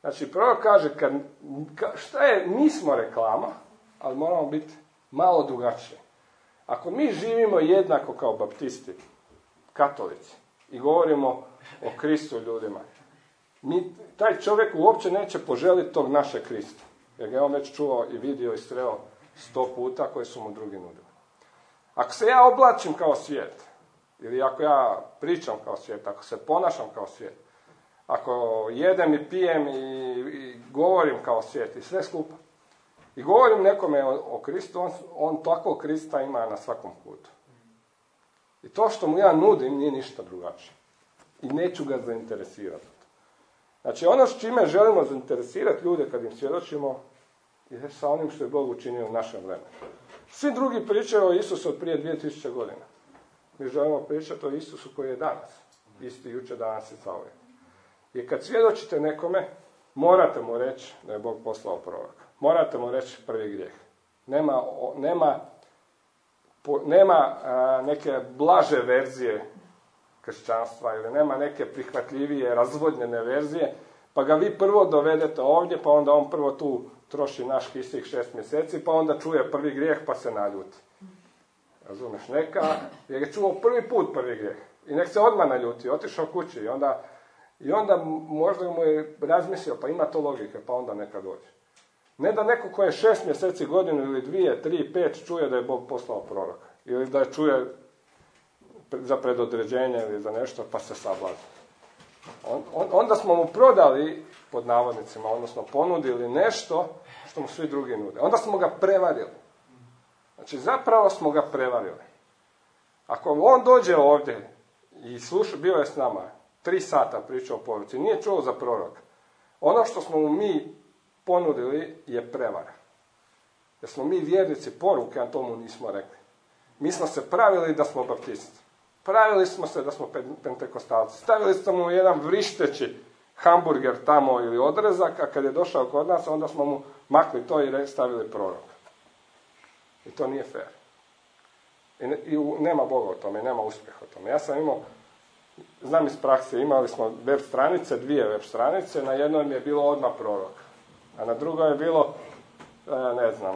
Znači, prorok kaže, šta je, mi smo reklama, ali moramo biti malo drugačiji. Ako mi živimo jednako kao baptisti, katolici, i govorimo o Kristu ljudima, taj čovjek uopće neće poželiti tog našeg Krista. Jer ga je on već čuo i vidio i sreo 100 puta koje su mu drugi nudili. Ako se ja oblačim kao svijet, ili ako ja pričam kao svijet, ako se ponašam kao svijet, ako jedem i pijem i govorim kao svijet i sve skupa, i govorim nekome o Kristu, on takvog Krista ima na svakom putu. I to što mu ja nudim nije ništa drugačije. I neću ga zainteresirati. Znači, ono s čime želimo zainteresirati ljude kad im svjedočimo je sa onim što je Bog učinio u našem vremenu. Svi drugi pričaju o Isusu od prije 2000 godina. Mi želimo pričati o Isusu koji je danas. Isti jučer, danas i zauvijek. I kad svjedočite nekome, morate mu reći da je Bog poslao proroka. Morate mu reći prvi grijeh. Nema neke blaže verzije kršćanstva ili nema neke prihvatljivije, razvodnjene verzije, pa ga vi prvo dovedete ovdje, pa onda on prvo tu troši naš kisih 6 mjeseci, pa onda čuje prvi grijeh, pa se naljuti. Razumeš? Neka, jer je čuo prvi put prvi grijeh. I nek se odmah naljuti, otišao kući i onda možda mu je razmislio, pa ima to logike, pa onda neka dođe. Ne da neko ko je 6 mjeseci, godinu ili 2, 3, 5 čuje da je Bog poslao proroka. Ili da je čuje za predodređenje ili za nešto, pa se sablazi. Onda smo mu prodali, pod navodnicima, odnosno ponudili nešto što mu svi drugi nude. Onda smo ga prevarili. Znači, zapravo smo ga prevarili. Ako on dođe ovdje i bio je s nama 3 sata pričao o poruci, nije čuo za prorok. Ono što smo mu mi ponudili je prevara. Jer smo mi vjernici poruke, a tomu nismo rekli. Mi smo se pravili da smo baptisti. Pravili smo se da smo pentekostalci. Stavili smo mu jedan vrišteći hamburger tamo ili odrezak, a kad je došao kod nas, onda smo mu makli to i stavili prorok. I to nije fair. I nema Boga o tome, nema uspjeha o tome. Ja sam imao, znam iz prakse, imali smo web stranice, 2 web stranice, na jednom je bilo odmah prorok, a na drugoj je bilo, ne znam,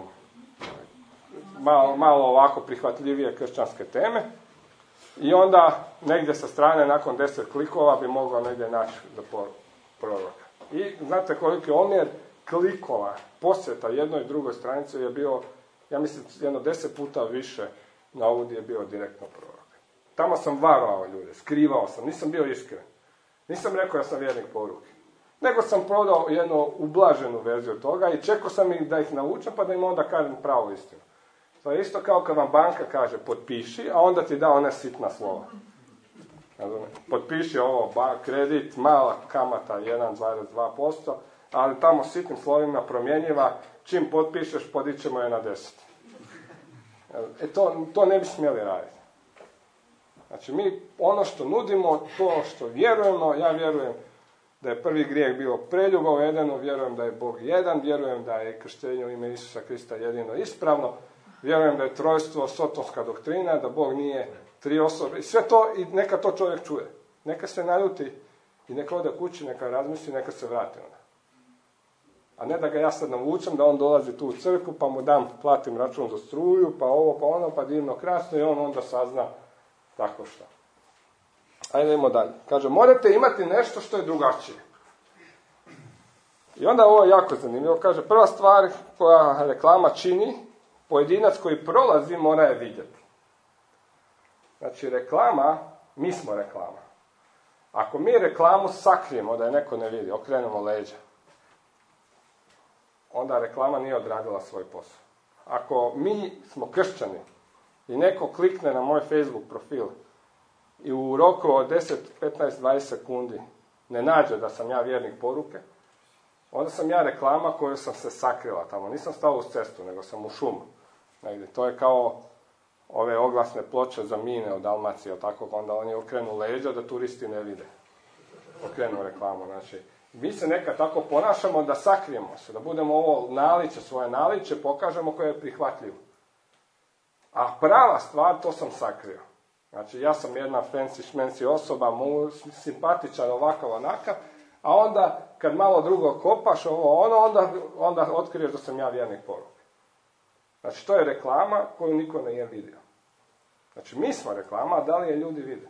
malo ovako prihvatljivije kršćanske teme. I onda negdje sa strane, nakon 10 klikova, bi mogao negdje naći za proroka. I znate koliki omjer klikova, posjeta jednoj i drugoj stranici je bio, ja mislim, 10 puta više na ovu gdje je bio direktno prorok. Tamo sam varao ljude, skrivao sam, nisam bio iskren. Nisam rekao da sam vjernik poruke. Nego sam prodao jednu ublaženu verziju toga i čekao sam ih da ih naučem, pa da im onda kažem pravu istinu. To je isto kao kad vam banka kaže potpiši, a onda ti da ona sitna slova. Potpiši ovo, kredit, mala kamata 1,2%, ali tamo sitnim slovima promjenjiva, čim potpišeš podićemo je na 10. To ne bi smjeli raditi. Znači mi ono što nudimo, to što vjerujemo, ja vjerujem da je prvi grijeh bio preljubav jedino, vjerujem da je Bog jedan, vjerujem da je krštenje u ime Isusa Krista jedino ispravno, vjerujem da je trojstvo sotonska doktrina, da Bog nije 3 osobe. I sve to, i neka to čovjek čuje. Neka se naljuti i neka ode kući, neka razmisli, neka se vrati onda. A ne da ga ja sad navučem, da on dolazi tu u crkvu, pa mu platim račun za struju, pa ovo, pa ono, pa divno, krasno, i on onda sazna tako što. Ajde, idemo dalje. Kaže, morate imati nešto što je drugačije. I onda ovo je jako zanimljivo. Kaže, prva stvar koja reklama čini, pojedinac koji prolazi mora je vidjeti. Znači, reklama, mi smo reklama. Ako mi reklamu sakrijemo da je neko ne vidi, okrenemo leđa, onda reklama nije odradila svoj posao. Ako mi smo kršćani i neko klikne na moj Facebook profil i u roku od 10, 15, 20 sekundi ne nađe da sam ja vjernik poruke, onda sam ja reklama koju sam se sakrila tamo. Nisam stao uz cestu, nego sam u šumu. Negdje. To je kao ove oglasne ploče za mine u Dalmaciji, tako, onda oni okrenu leđa da turisti ne vide. Okrenu reklamu. Znači, mi se nekad tako ponašamo da sakrijemo se, da budemo ovo naličje, svoje naličje, pokažemo koje je prihvatljivo. A prava stvar, to sam sakrio. Znači, ja sam jedna fancy šmenci osoba, simpatičan, ovakav, onakav, a onda kad malo drugo kopaš, onda otkriješ da sam ja vjernik poruke. Znači, to je reklama koju niko nije vidio. Znači, mi smo reklama, a da li je ljudi vide?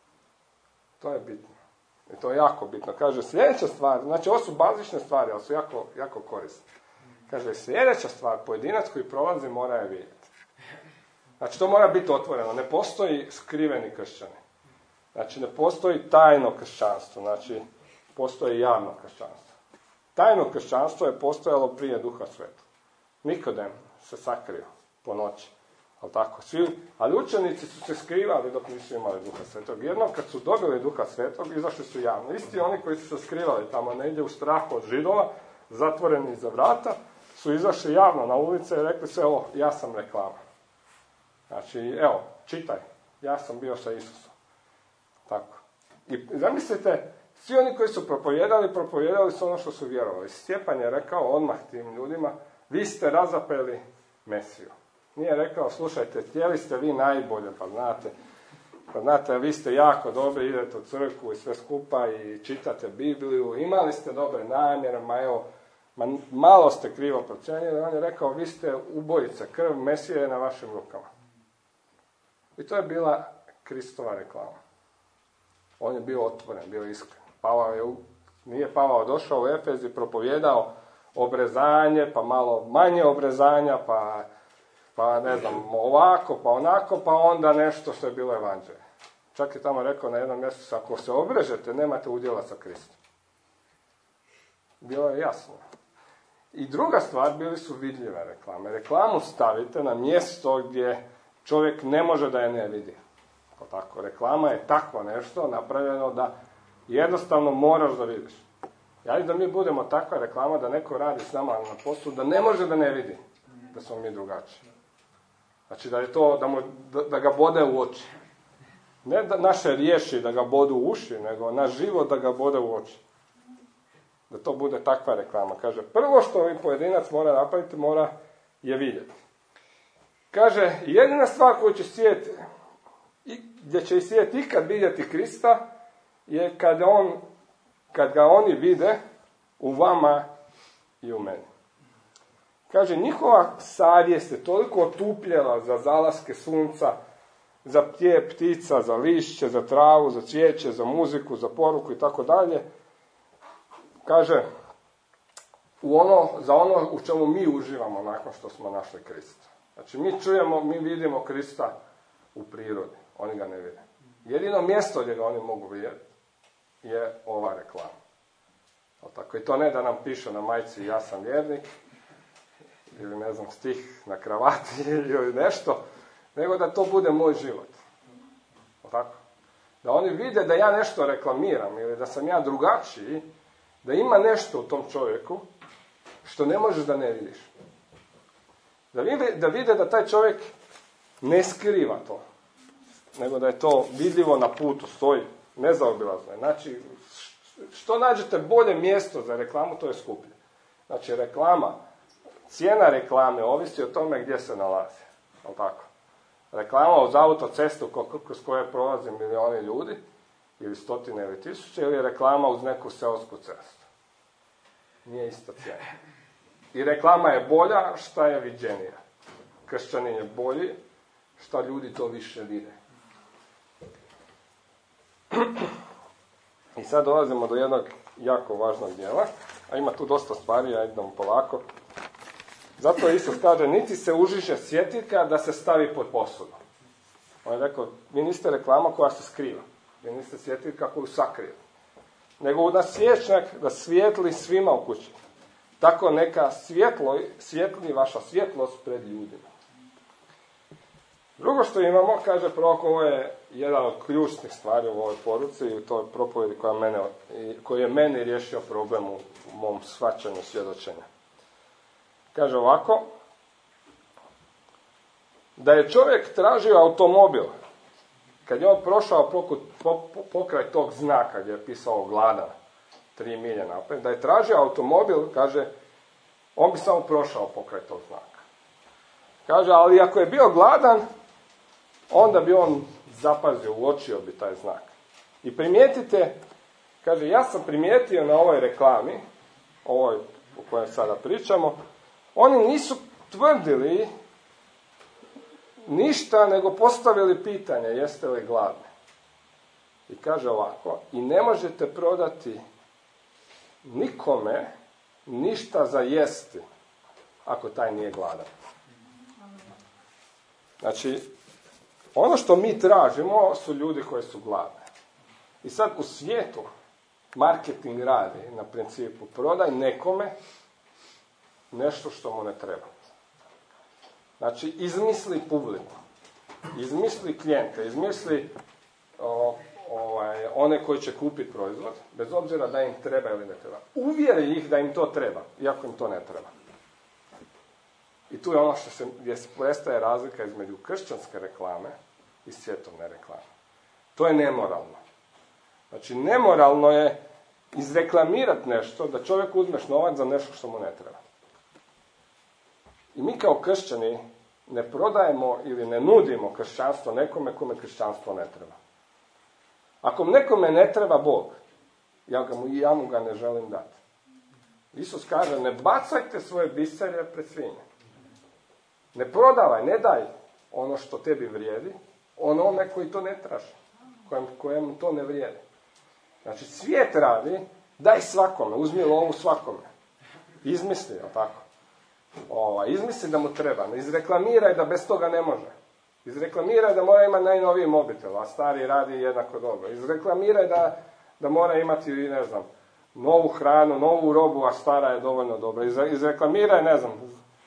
To je bitno. I to je jako bitno. Kaže, sljedeća stvar, znači, ovo su bazične stvari, ali su jako, jako korisne. Kaže, sljedeća stvar, pojedinac koji prolazi mora je vidjeti. Znači, to mora biti otvoreno. Ne postoji skriveni kršćani. Znači, ne postoji tajno kršćanstvo. Znači, postoji javno kršćanstvo. Tajno kršćanstvo je postojalo prije Duha Svetog. Nikodem se sakrio po noći. Ali učenici su se skrivali dok nisu imali Duha Svetog. Jednom kad su dobili Duha Svetog, izašli su javno. Isti oni koji su se skrivali tamo negdje u strahu od Židova, zatvoreni iza vrata, su izašli javno na ulice i rekli se, evo, ja sam reklama. Znači, evo, čitaj, ja sam bio sa Isusom. Tako. I zamislite, svi oni koji su propovijedali su ono što su vjerovali. Stjepan je rekao odmah tim ljudima, vi ste razapeli Mesiju. Nije rekao, slušajte, htjeli ste vi najbolje, pa znate, vi ste jako dobri, idete u crkvu i sve skupa i čitate Bibliju, imali ste dobre namjere, malo ste krivo procijenili. On je rekao, vi ste ubojice, krv Mesije je na vašim rukama. I to je bila Kristova reklama. On je bio otvoren, bio iskren. Nije Pavao došao u Efez i propovijedao obrezanje, pa malo manje obrezanja, pa ne znam, ovako, pa onako, pa onda nešto što je bilo evanđelje. Čak je tamo rekao na jednom mjestu, ako se obrežete, nemate udjela sa Kristom. Bilo je jasno. I druga stvar, bili su vidljive reklame. Reklamu stavite na mjesto gdje čovjek ne može da je ne vidi. Tako, reklama je takvo nešto napravljeno da jednostavno moraš da vidiš. Ja da mi budemo takva reklama da neko radi s nama na poslu, da ne može da ne vidi da smo mi drugačiji. Znači da je to, da ga bode u oči. Ne da naše riječi da ga bodu u uši, nego naš život da ga bode u oči. Da to bude takva reklama. Kaže, prvo što ovaj pojedinac mora napraviti, mora je vidjeti. Kaže, jedina stvar koju će svijet, gdje će i svijet ikad vidjeti Krista, je kad ga oni vide u vama i u meni. Kaže, njihova savjest je toliko otupljena za zalaske sunca, za ptica, za lišće, za travu, za cvijeće, za muziku, za poruku i tako dalje. Kaže, za ono u čemu mi uživamo nakon što smo našli Krista. Znači, mi vidimo Krista u prirodi. Oni ga ne vide. Jedino mjesto gdje ga oni mogu vidjeti je ova reklama. Tako, i to ne da nam piše na majici ja sam vjernik, ili ne znam, stih na kravati ili nešto, nego da to bude moj život. Tako? Da oni vide da ja nešto reklamiram ili da sam ja drugačiji, da ima nešto u tom čovjeku što ne možeš da ne vidiš. Da vide da taj čovjek ne skriva to, nego da je to vidljivo na putu, stoji, nezaobilazno. Znači, što nađete bolje mjesto za reklamu, to je skuplje. Znači, cijena reklame ovisi o tome gdje se nalazi. Tako? Reklama uz autocestu kroz koje prolaze milioni ljudi, ili stotine ili tisuće, ili reklama uz neku seosku cestu. Nije ista cijena. I reklama je bolja šta je viđenija. Kršćanin je bolji šta ljudi to više vide. I sad dolazimo do jednog jako važnog dijela, a ima tu dosta stvari, ja idem polako. Zato Isus kaže, niti se užiše svjetiljka da se stavi pod posudu. On je rekao, vi niste reklama koja se skriva. Vi niste svjetiljka koju sakrije. Nego na svječnjak da svijetli svima u kući. Tako neka svijetli vaša svjetlost pred ljudima. Drugo što imamo, kaže prorok, ovo je jedan od ključnih stvari u ovoj poruci i u toj propovjedi koji je meni riješio problem u mom shvaćanju svjedočenja. Kaže ovako, da je čovjek tražio automobil, kad je on prošao pokraj tog znaka gdje je pisao gladan, 3 milje naprijed, da je tražio automobil, kaže, on bi samo prošao pokraj tog znaka. Kaže, ali ako je bio gladan, onda bi on zapazio, uočio bi taj znak. I primijetite, Kaže, ja sam primijetio na ovoj reklami, ovoj o kojoj sada pričamo, oni nisu tvrdili ništa, nego postavili pitanje, jeste li gladni? I kaže ovako, i ne možete prodati nikome ništa za jesti, ako taj nije gladan. Znači, ono što mi tražimo su ljudi koji su gladni. I sad u svijetu marketing radi na principu prodaj nekome nešto što mu ne treba. Znači, izmisli publiku, izmisli klijente, izmisli one koji će kupiti proizvod, bez obzira da im treba ili ne treba. Uvjeri ih da im to treba, iako im to ne treba. I tu je ono gdje se prestaje razlika između kršćanske reklame i svjetovne reklame. To je nemoralno. Znači, nemoralno je izreklamirati nešto, da čovjek uzmeš novac za nešto što mu ne treba. I mi kao kršćani ne prodajemo ili ne nudimo kršćanstvo nekome kome kršćanstvo ne treba. Ako nekome ne treba Bog, ja mu ga ne želim dati. Isus kaže, ne bacajte svoje biserje pred svinje. Ne prodavaj, ne daj ono što tebi vrijedi, onome koji to ne traži, kojemu to ne vrijedi. Znači, svijet radi, daj svakome, uzmi lovu svakome. Izmisli, jel tako? Izmisli da mu treba, izreklamiraj da bez toga ne može. Izreklamiraj da mora imati najnoviji mobitel, a stari radi jednako dobro. Izreklamiraj da mora imati, ne znam, novu hranu, novu robu, a stara je dovoljno dobra. Izreklamiraj, ne znam,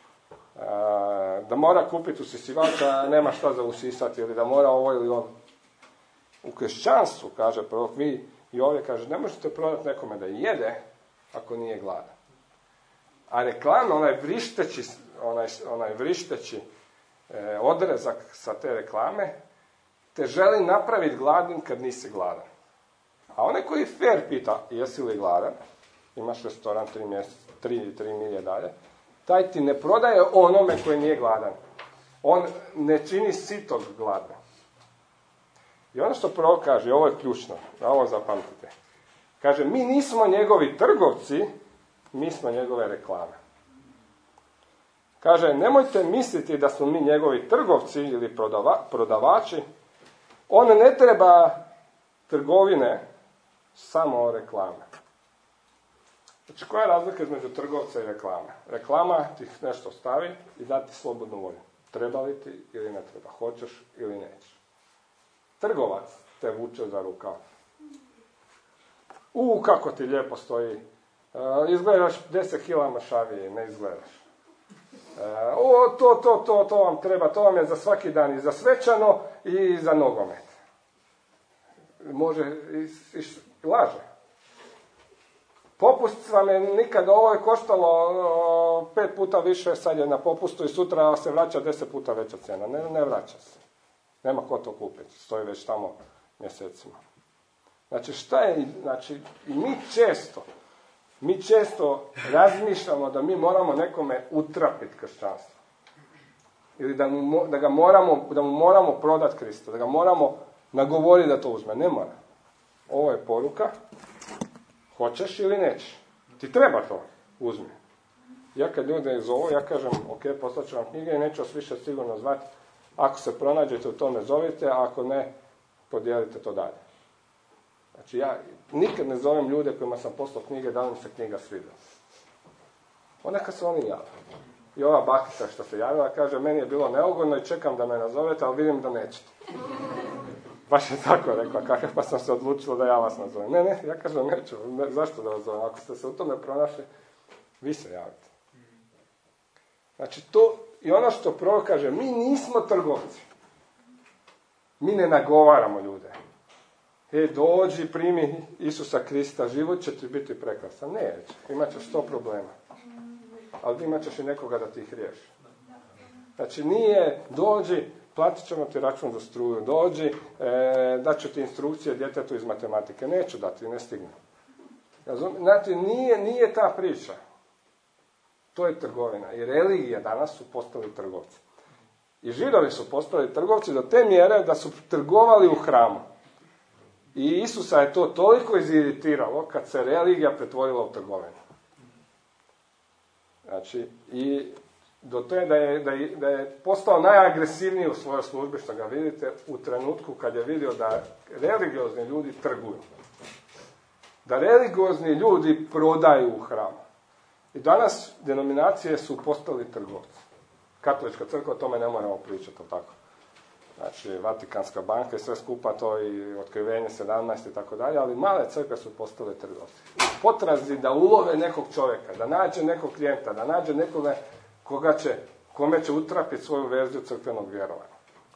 da mora kupiti usisivača, a nema šta za usisati, ili da mora ovo ili ono. U kršćanstvu, kaže prorok, vi i ovdje kaže, ne možete prodati nekome da jede ako nije gladan. A reklama, onaj vrišteći odrezak sa te reklame, te želi napraviti gladnim kad nisi gladan. A onaj koji fair pita, jesi li gladan, imaš restoran 3 milje dalje, taj ti ne prodaje onome koji nije gladan. On ne čini sitog gladna. I ono što prorok kaže, ovo je ključno, da ovo zapamtite. Kaže, mi nismo njegovi trgovci, mi smo njegove reklame. Kaže, nemojte misliti da smo mi njegovi trgovci ili prodavači. On ne treba trgovine, samo reklame. Znači, koja je razlika između trgovca i reklame? Reklama ti nešto stavi i da ti slobodnu volju. Treba li ti ili ne treba? Hoćeš ili nećeš? Trgovac te vuče za rukav. Kako ti lijepo stoji. Izgledaš 10 kila mašavije, ne izgledaš. To vam treba, to vam je za svaki dan i za svečano i za nogomet. Može, laže. Popust vam je nikad, ovo je koštalo 5 puta više, sad je na popustu i sutra se vraća 10 puta veća cijena. Ne vraća se. Nema ko to kupiti, stoji već tamo mjesecima. Znači, šta je, i mi često razmišljamo da mi moramo nekome utrapiti kršćanstvo. Ili da mu moramo prodati Krista, da ga moramo nagovoriti da to uzme. Ne mora. Ovo je poruka, hoćeš ili nećeš. Ti treba to, uzmi. Ja kad ljude zovu, ja kažem, ok, poslat ću vam knjige i neću vas više sigurno zvati. Ako se pronađete u tome, zovite, a ako ne, podijelite to dalje. Znači, ja nikad ne zovem ljude kojima sam poslao knjige, da li mi se knjiga svidjela. Neka se oni jave. I ova bakica što se javila, kaže, meni je bilo neugodno i čekam da me nazovete, ali vidim da nećete. Baš je tako rekla, kakav, pa sam se odlučila da ja vas nazovem. Ne, ja kažem, neću, zašto da vas zovem? Ako ste se u tome pronašli, vi se javite. Znači, to, i ono što prorok kaže, mi nismo trgovci. Mi ne nagovaramo ljude. Dođi, primi Isusa Krista, život će ti biti prekrasan. Neće, imat ćeš 100 problema. Ali imat ćeš i nekoga da ti ih riješi. Znači, nije, dođi, platit ćemo ti račun za struju, dođi, daću ti instrukcije djetetu iz matematike. Neću dati, ne stignem. Znači, nije ta priča. To je trgovina. I religija danas su postali trgovci. I Židovi su postali trgovci do te mjere da su trgovali u hramu. I Isusa je to toliko iziritiralo kad se religija pretvorila u trgovinu. Znači, i do te da je postao najagresivniji u svojoj službi, što ga vidite, u trenutku kad je vidio da religiozni ljudi trguju. Da religiozni ljudi prodaju u hramu. I danas denominacije su postali trgovci. Katolička crkva, o tome ne moramo pričati, tako. Znači, Vatikanska banka i sve skupa, to i otkrivenje 17 i tako dalje, ali male crkve su postale trgovci. U potrazi da ulove nekog čovjeka, da nađe nekog klijenta, da nađe nekoga kome će utrapiti svoju verziju crkvenog vjerovanja.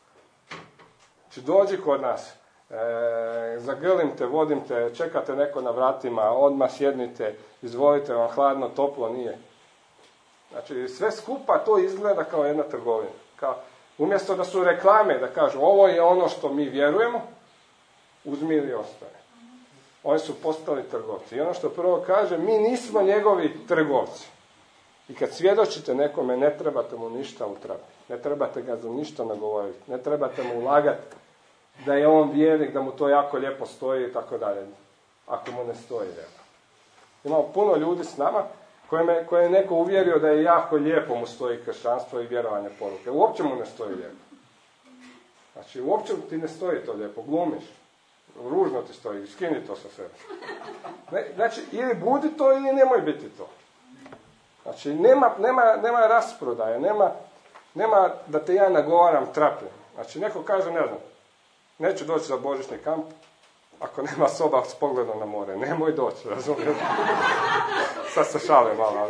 Znači, dođi kod nas, zagrlim te, vodim te, čekate neko na vratima, odmah sjednite, izvolite, vam hladno, toplo, nije. Znači, sve skupa to izgleda kao jedna trgovina. Umjesto da su reklame, da kažu ovo je ono što mi vjerujemo, uzmi ili ostaje. Oni su postali trgovci. I ono što prvo kaže, mi nismo njegovi trgovci. I kad svjedočite nekome, ne trebate mu ništa utrapiti. Ne trebate ga za ništa nagovoriti. Ne trebate mu ulagati da je on vjernik, da mu to jako lijepo stoji i tako dalje. Ako mu ne stoji lijepo. Imamo puno ljudi s nama koje je neko uvjerio da je jako lijepo mu stoji kršćanstvo i vjerovanje poruke. Uopće mu ne stoji lijepo. Znači, uopće ti ne stoji to lijepo. Glumiš. Ružno ti stoji. Skini to sa sebe. Znači, ili budi to ili nemoj biti to. Znači, nema rasprodaje. Nema da te ja nagovaram trapim. Znači, neko kaže, ne znam, neću doći za božićni kamp ako nema soba s pogledom na more. Nemoj doći, razumijete? Sad se šale malo,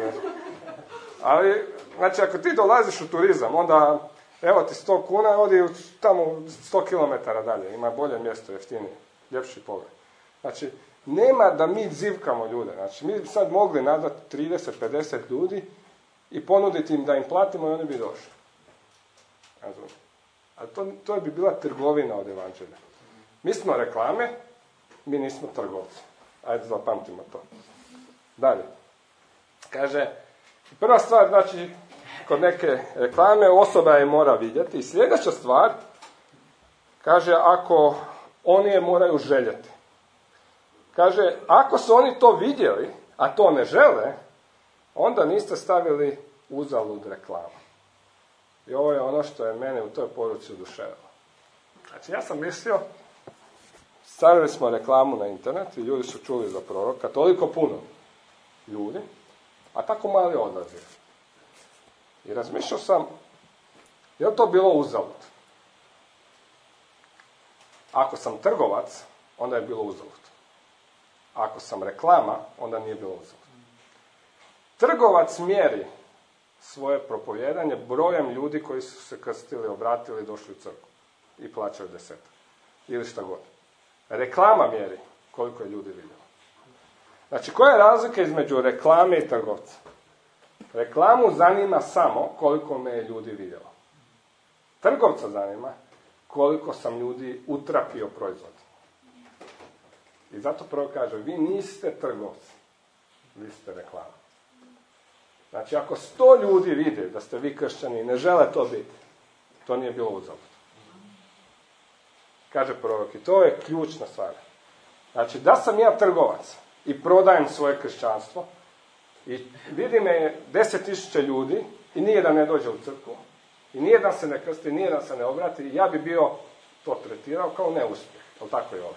ali, znači, ako ti dolaziš u turizam, onda, evo ti 100 kuna, odi tamo 100 km dalje, ima bolje mjesto, jeftinije, ljepši pogled. Znači, nema da mi zivkamo ljude, znači, mi bi sad mogli nazvati 30-50 ljudi i ponuditi im da im platimo i oni bi došli. Razumijete? Ali to bi bila trgovina od evanđelja. Mi smo reklame, mi nismo trgovci. Ajde, zapamtimo to. Dalje. Kaže, prva stvar, znači, kod neke reklame osoba je mora vidjeti. I sljedeća stvar, kaže, ako oni je moraju željeti. Kaže, ako su oni to vidjeli, a to ne žele, onda niste stavili uzalud reklamu. I ovo je ono što je mene u toj poruci oduševilo. Znači, ja sam mislio, stavili smo reklamu na internet i ljudi su čuli za proroka, toliko puno ljudi, a tako mali odlazi. I razmišljao sam, je li to bilo uzalud? Ako sam trgovac, onda je bilo uzalud. Ako sam reklama, onda nije bilo uzalud. Trgovac mjeri svoje propovijedanje brojem ljudi koji su se krstili, obratili i došli u crkvu i plaćaju 10. Ili šta god. Reklama mjeri koliko je ljudi vidjelo. Znači, koja je razlika između reklame i trgovca? Reklamu zanima samo koliko me je ljudi vidjelo. Trgovca zanima koliko sam ljudi utrapio proizvod. I zato prvo kaže, vi niste trgovci, vi ste reklama. Znači, ako 100 ljudi vide da ste vi kršćani i ne žele to biti, to nije bilo uzalud. Kaže prorok, i to je ključna stvar. Znači, da sam ja trgovac i prodajem svoje kršćanstvo i vidi me 10.000 ljudi i nijedan ne dođe u crkvu i nijedan se ne krsti, nijedan se ne obrati, ja bi bio to tretirao kao neuspjeh. Ali tako je ovo.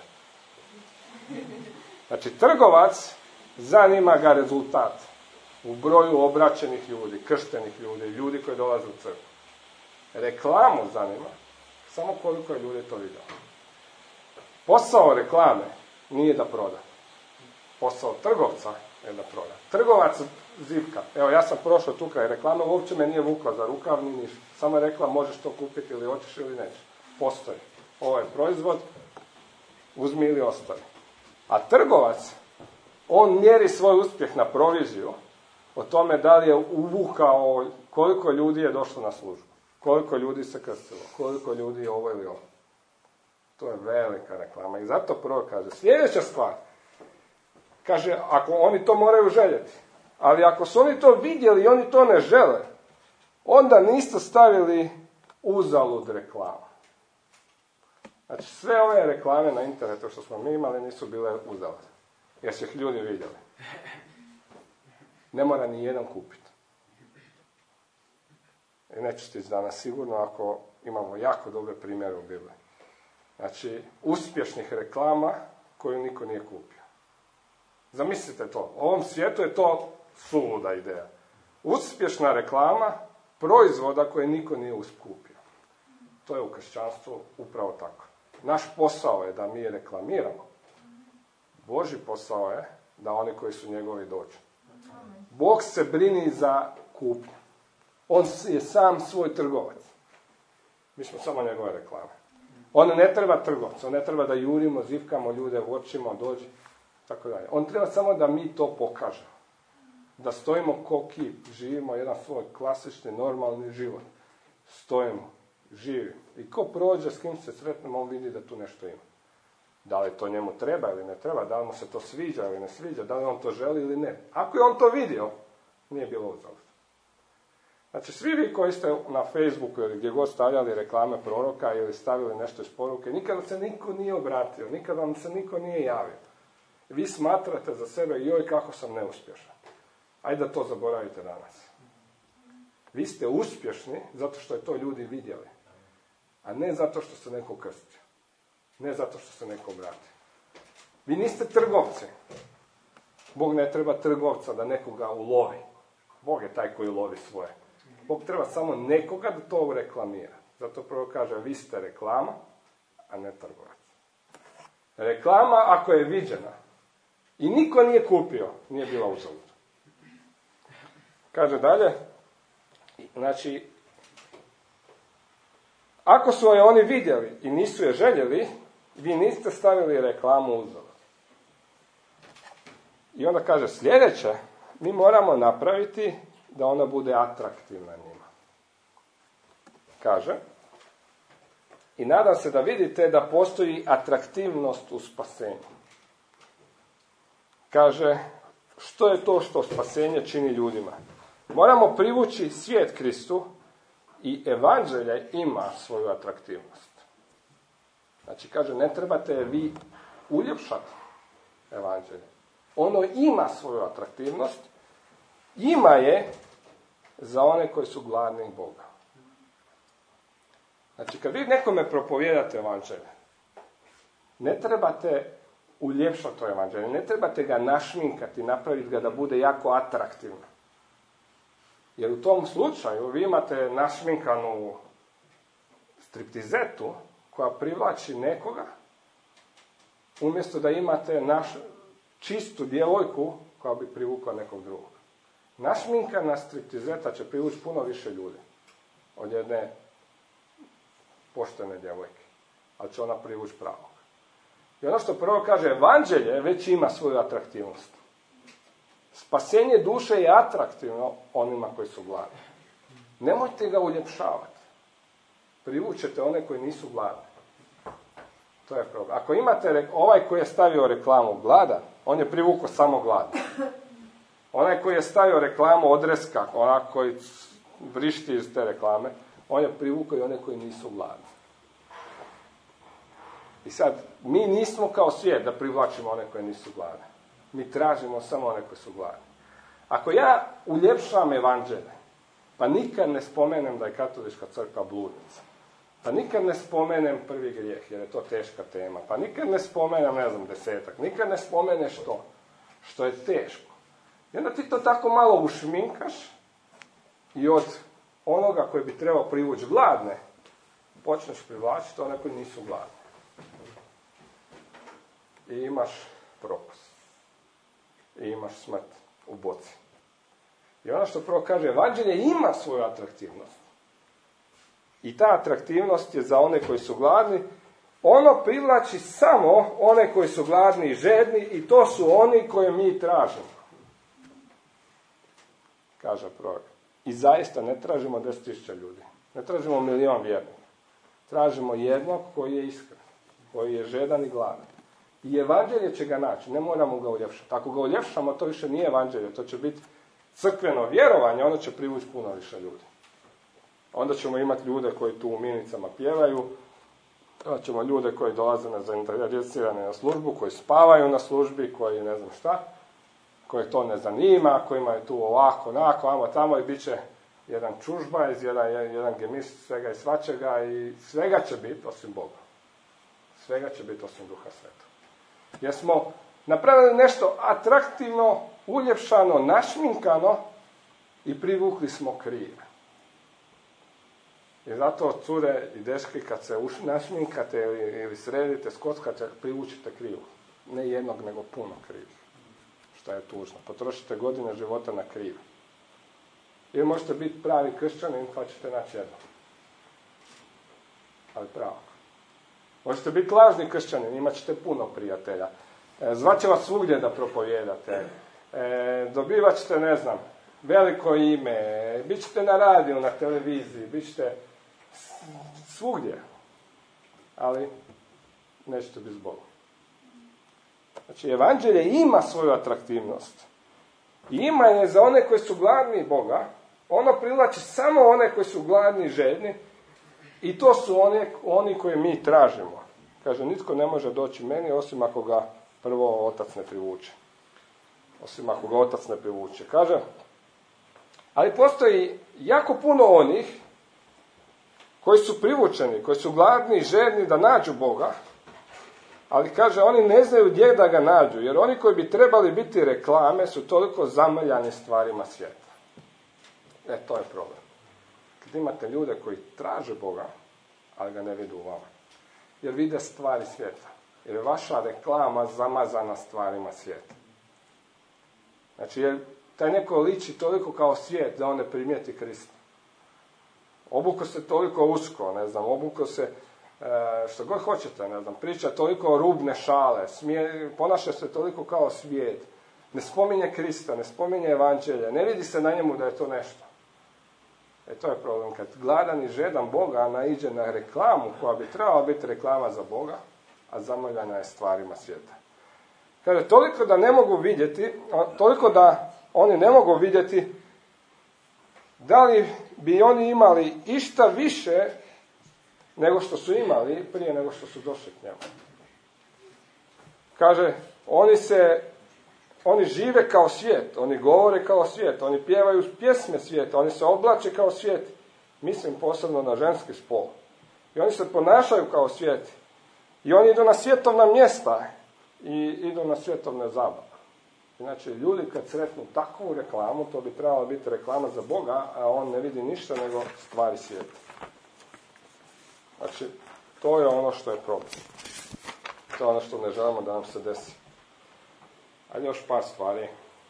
Znači, trgovac zanima ga rezultat u broju obraćenih ljudi, krštenih ljudi, ljudi koji dolaze u crkvu. Reklamu zanima samo koliko je ljudi to vidjelo. Posao reklame nije da proda. Posao trgovca je da proda. Trgovac zivka. Evo, ja sam prošao tu kraj reklame, uopće me nije vukla za rukav ni ništa. Samo je rekla možeš to kupiti ili hoćeš ili nećeš. Postoji. Ovo je proizvod, uzmi ili ostavi. A trgovac, on mjeri svoj uspjeh na proviziju o tome da li je uvukao, koliko ljudi je došlo na službu, koliko ljudi se krstilo, koliko ljudi je ovo ili ovo. To je velika reklama. I zato prvo kaže, sljedeća stvar, kaže, ako oni to moraju željeti, ali ako su oni to vidjeli i oni to ne žele, onda niste stavili uzalud reklamu. Znači, sve ove reklame na internetu što smo mi imali nisu bile uzalud. Jer su ih ljudi vidjeli. Ne mora ni jedan kupiti. I neću stići danas sigurno ako imamo jako dobre primjere u Bibliji. Znači, uspješnih reklama koju niko nije kupio. Zamislite to. U ovom svijetu je to suluda ideja. Uspješna reklama proizvoda koje niko nije kupio. To je u kršćanstvu upravo tako. Naš posao je da mi reklamiramo. Božji posao je da oni koji su njegovi dođu. Bog se brini za kupnju. On je sam svoj trgovac. Mi smo samo njegove reklame. On ne treba trgovca, on ne treba da jurimo, zivkamo ljude, vočimo, dođi, tako dalje. On treba samo da mi to pokažemo. Da stojimo ko kip, živimo jedan svoj klasični, normalni život. Stojimo, živimo. I ko prođe, s kim se sretnemo, on vidi da tu nešto ima. Da li to njemu treba ili ne treba, da li mu se to sviđa ili ne sviđa, da li on to želi ili ne. Ako je on to vidio, nije bilo uzalud. Znači, svi vi koji ste na Facebooku ili gdje god stavljali reklame proroka ili stavili nešto iz poruke, nikada se niko nije obratio, nikada vam se niko nije javio. Vi smatrate za sebe, joj kako sam neuspješan. Ajde da to zaboravite danas. Vi ste uspješni zato što je to ljudi vidjeli, a ne zato što se neko krstio. Ne zato što se neko obratio. Vi niste trgovci. Bog ne treba trgovca da nekoga ulovi. Bog je taj koji lovi svoje. Bog treba samo nekoga da to reklamira. Zato prvo kaže, vi ste reklama, a ne trgovac. Reklama, ako je viđena i niko nije kupio, nije bila uzalud. Kaže dalje, znači, ako su je oni vidjeli i nisu je željeli, vi niste stavili reklamu uzalud. I onda kaže sljedeće, mi moramo napraviti da ona bude atraktivna njima. Kaže, i nadam se da vidite da postoji atraktivnost u spasenju. Kaže, što je to što spasenje čini ljudima? Moramo privući svijet Kristu i evanđelje ima svoju atraktivnost. Znači, kaže, ne trebate vi uljepšati evanđelje. Ono ima svoju atraktivnost, ima je za one koji su gladni Boga. Znači, kad vi nekome propovijedate evanđelje, ne trebate uljepšati to evanđelje, ne trebate ga našminkati, napraviti ga da bude jako atraktivno. Jer u tom slučaju vi imate našminkanu striptizetu koja privlači nekoga, umjesto da imate čistu djevojku koja bi privukla nekog drugog. Našminkana striptizeta će privući puno više ljudi od jedne poštene djevojke, ali će ona privući pravog. I ono što prvo kaže, evanđelje već ima svoju atraktivnost. Spasenje duše je atraktivno onima koji su gladni. Nemojte ga uljepšavati. Privučete one koji nisu gladni. To je problem. Ako imate ovaj koji je stavio reklamu gladan, on je privukao samo gladni. Onaj koji je stavio reklamu odreska, onaj koji vrišti iz te reklame, on je privukao i one koji nisu gladni. I sad, mi nismo kao svijet da privlačimo one koji nisu gladni. Mi tražimo samo one koji su gladni. Ako ja uljepšavam evanđelje, pa nikad ne spomenem da je katolička crkva bludnica, pa nikad ne spomenem prvi grijeh, jer je to teška tema, pa nikad ne spomenem, ne znam, 10, nikad ne spomeneš to, što je teško. I onda ti to tako malo ušminkaš i od onoga koji bi trebao privući gladne, počneš privlačiti one koji nisu gladni. I imaš propast. I imaš smrt u boci. I ono što prvo kaže, evanđelje ima svoju atraktivnost. I ta atraktivnost je za one koji su gladni. Ono privlači samo one koji su gladni i žedni i to su oni koje mi tražimo. Kaže prorok. I zaista ne tražimo 10.000 ljudi. Ne tražimo 1.000.000 vjernika. Tražimo jednog koji je iskren. Koji je žedan i gladan. I evanđelje će ga naći. Ne moramo ga uljepšati. Ako ga uljepšamo, to više nije evanđelje. To će biti crkveno vjerovanje. Ono će privući puno više ljudi. Onda ćemo imati ljude koji tu u minicama pjevaju. ćemo ljude koji dolaze nezainteresirane na službu, koji spavaju na službi, koji ne znam šta, koji to ne zanima, kojima je tu ovako, onako, amo tamo i bit će jedan čužbajz, jedan gemist svega i svačega i svega će biti osim Boga. Svega će biti osim Duha Svetog. Jer smo napravili nešto atraktivno, uljepšano, našminkano i privukli smo krive. I zato cure i dečki kad se našminkate ili sredite, skockate, privučite krivu. Ne jednog, nego puno krivih. Što je tužno. Potrošite godine života na krivo. Ili možete biti pravi kršćanin pa ćete naći jedno. Ali pravo. Možete biti lažni kršćanin, imat ćete puno prijatelja. Zvaće vas svugdje da propovijedate. Dobivat ćete, ne znam, veliko ime. Bit ćete na radiju, na televiziji. Bit ćete svugdje. Ali nećete biti s Bogom. Znači, evanđelje ima svoju atraktivnost. I ima je za one koji su gladni Boga. Ono privlači samo one koji su gladni i željni. I to su oni koji mi tražimo. Kaže, nitko ne može doći meni osim ako ga prvo otac ne privuče. Osim ako ga otac ne privuče. Kaže, ali postoji jako puno onih koji su privučeni, koji su gladni i željni da nađu Boga. Ali kaže, oni ne znaju gdje da ga nađu, jer oni koji bi trebali biti reklame su toliko zamrljani stvarima svijeta. To je problem. Kad imate ljude koji traže Boga, ali ga ne vidu u vama. Jer vide stvari svijeta. Jer je vaša reklama zamazana stvarima svijeta. Znači, jer taj neko liči toliko kao svijet da on ne primijeti Krista. Obuko se toliko usko, ne znam, obuko se što god hoćete, ne znam, priča toliko rubne šale, ponaša se toliko kao svijet, ne spominje Krista, ne spominje evanđelje, ne vidi se na njemu da je to nešto. To je problem, kad gladan i žedan Boga naiđe na reklamu koja bi trebala biti reklama za Boga, a zamrljana je stvarima svijeta. Kaže, toliko da ne mogu vidjeti, toliko da oni ne mogu vidjeti da li bi oni imali išta više nego što su imali prije nego što su došli k njemu. Kaže, oni žive kao svijet, oni govore kao svijet, oni pjevaju pjesme svijeta, oni se oblače kao svijet, mislim posebno na ženski spol. I oni se ponašaju kao svijet. I oni idu na svjetovna mjesta i idu na svjetovne zabave. Znači, ljudi kad sretnu takvu reklamu, to bi trebalo biti reklama za Boga, a on ne vidi ništa nego stvari svijeta. Znači, to je ono što je problem. To je ono što ne želimo da nam se desi. Ali još par stvari.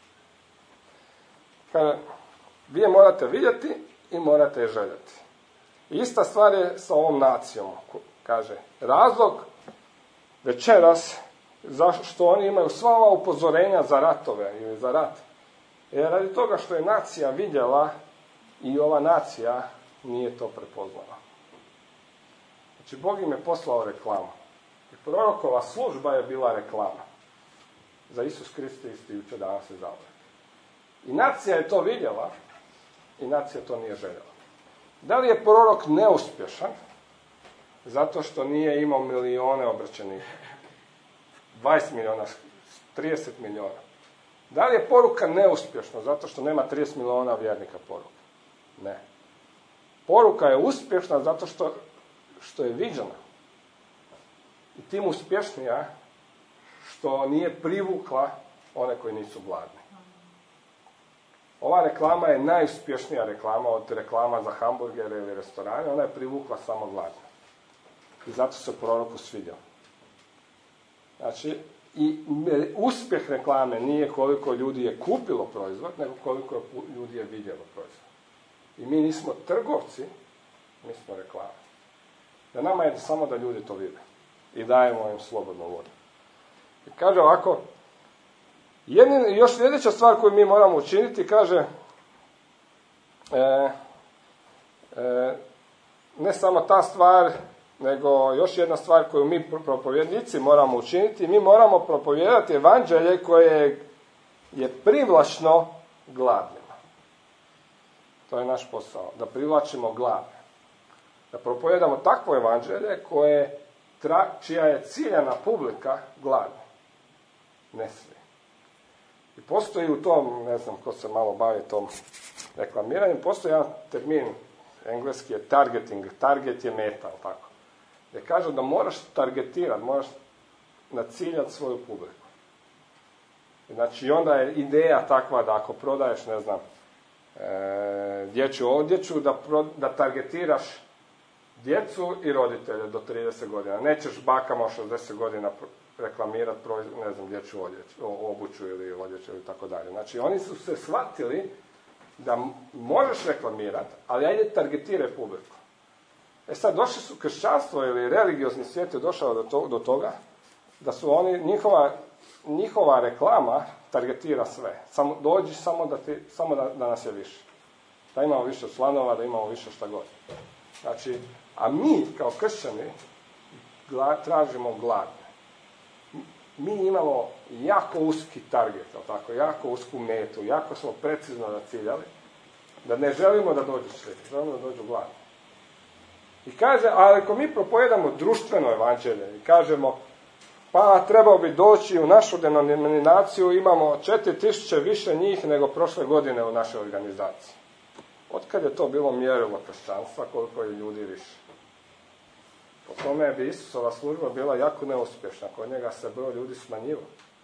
Vi je morate vidjeti i morate je željeti. Ista stvar je sa ovom nacijom. Kaže, razlog večeras zašto oni imaju sva ova upozorenja za ratove ili za rat. Jer radi toga što je nacija vidjela i ova nacija nije to prepoznala. Znači, Bog im je poslao reklamu. I prorokova služba je bila reklama. Za Isus Kriste isti jučer, danas i zauvijek. I nacija je to vidjela i nacija to nije željela. Da li je prorok neuspješan? Zato što nije imao milijone obraćenika. 20 milijuna, 30 milijuna. Da li je poruka neuspješna? Zato što nema 30 milijuna vjernika poruka. Ne. Poruka je uspješna zato što je viđena. I tim uspješnija što nije privukla one koji nisu gladni. Ova reklama je najuspješnija reklama od reklama za hamburgere ili restorane. Ona je privukla samo gladne. I zato se proroku svidjelo. Znači, i uspjeh reklame nije koliko ljudi je kupilo proizvod, nego koliko ljudi je vidjelo proizvod. I mi nismo trgovci, mi smo reklame. Da nama je samo da ljudi to vide. I dajemo im slobodnu volju. I kaže ovako, još sljedeća stvar koju mi moramo učiniti, kaže, ne samo ta stvar, nego još jedna stvar koju mi propovjednici moramo učiniti, mi moramo propovijedati evanđelje koje je privlačno gladnima. To je naš posao, da privlačimo gladne. Da propovijedamo takvo evanđelje koje čija je ciljana publika gladna. Ne svi. I postoji u tom, ne znam ko se malo bavi tom reklamiranjem, postoji jedan termin, engleski je targeting, target je meta, tako. Gdje kaže da moraš targetirati, moraš naciljati svoju publiku. Znači, onda je ideja takva da ako prodaješ, ne znam, dječju odjeću, da targetiraš djecu i roditelje do 30 godina. Nećeš bakama od 60 godina reklamirati, ne znam, dječju obuću ili odjeću ili tako dalje. Znači, oni su se shvatili da možeš reklamirati, ali ajde targetiraj publiku. Sad, došli su kršćanstvo ili religiozni svijet je došao do toga da su oni, njihova reklama targetira sve. Dođi samo da nas je više. Da imamo više članova, da imamo više šta god. Znači, a mi kao kršćani tražimo gladne. Mi imamo jako uski target, tako, jako usku metu, jako smo precizno naciljali, da ne želimo da dođu slijepi, želimo da dođu gladni. I kaže, ali ako mi propovedamo društveno evanđelje i kažemo, pa trebao bi doći u našu denominaciju, imamo 4000 više njih nego prošle godine u našoj organizaciji. Otkad je to bilo mjerilo kršćanstva, koliko je ljudi više? Po tome bi Isusova služba bila jako neuspješna, kod njega se broj ljudi smanjivao.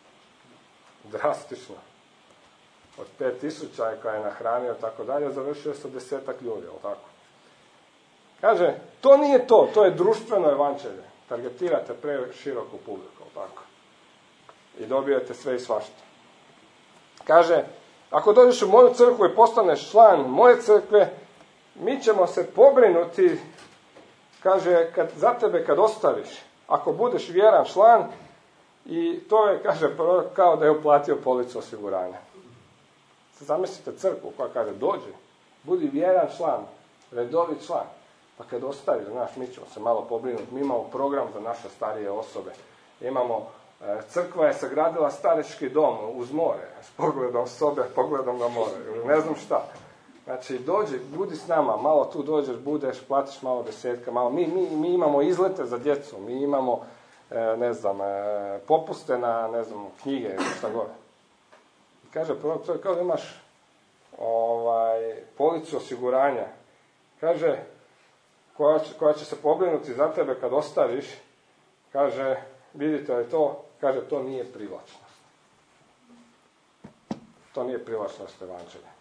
Drastično. Od 5000 koja je nahranio tako dalje, završio se 10 ljudi, jel tako? Kaže, to nije to je društveno evanđelje. Targetirate preširoku publiku, tako. I dobijete sve i svašta. Kaže, ako dođeš u moju crkvu i postaneš član moje crkve, mi ćemo se pobrinuti, kaže, za tebe kad ostaviš, ako budeš vjeran član, i to je, kaže, kao da je uplatio policu osiguranja. Zamislite crkvu koja kaže, dođi, budi vjeran član, redovit član. Pa kad ostaviš, znaš, mi ćemo se malo pobrinuti. Mi imamo program za naše starije osobe. Crkva je sagradila starački dom uz more, s pogledom sobe, pogledom na more, ne znam šta. Znači, dođi, budi s nama, malo tu dođeš, budeš, platiš malo 10, malo. Mi imamo izlete za djecu, mi imamo, popuste na, knjige, šta god. I kaže, to je kao da imaš policu osiguranja. Kaže, koja će se pobrinuti za tebe kad ostaviš, kaže, vidite li to, kaže, to nije privlačnost. To nije privlačnost evanđelja.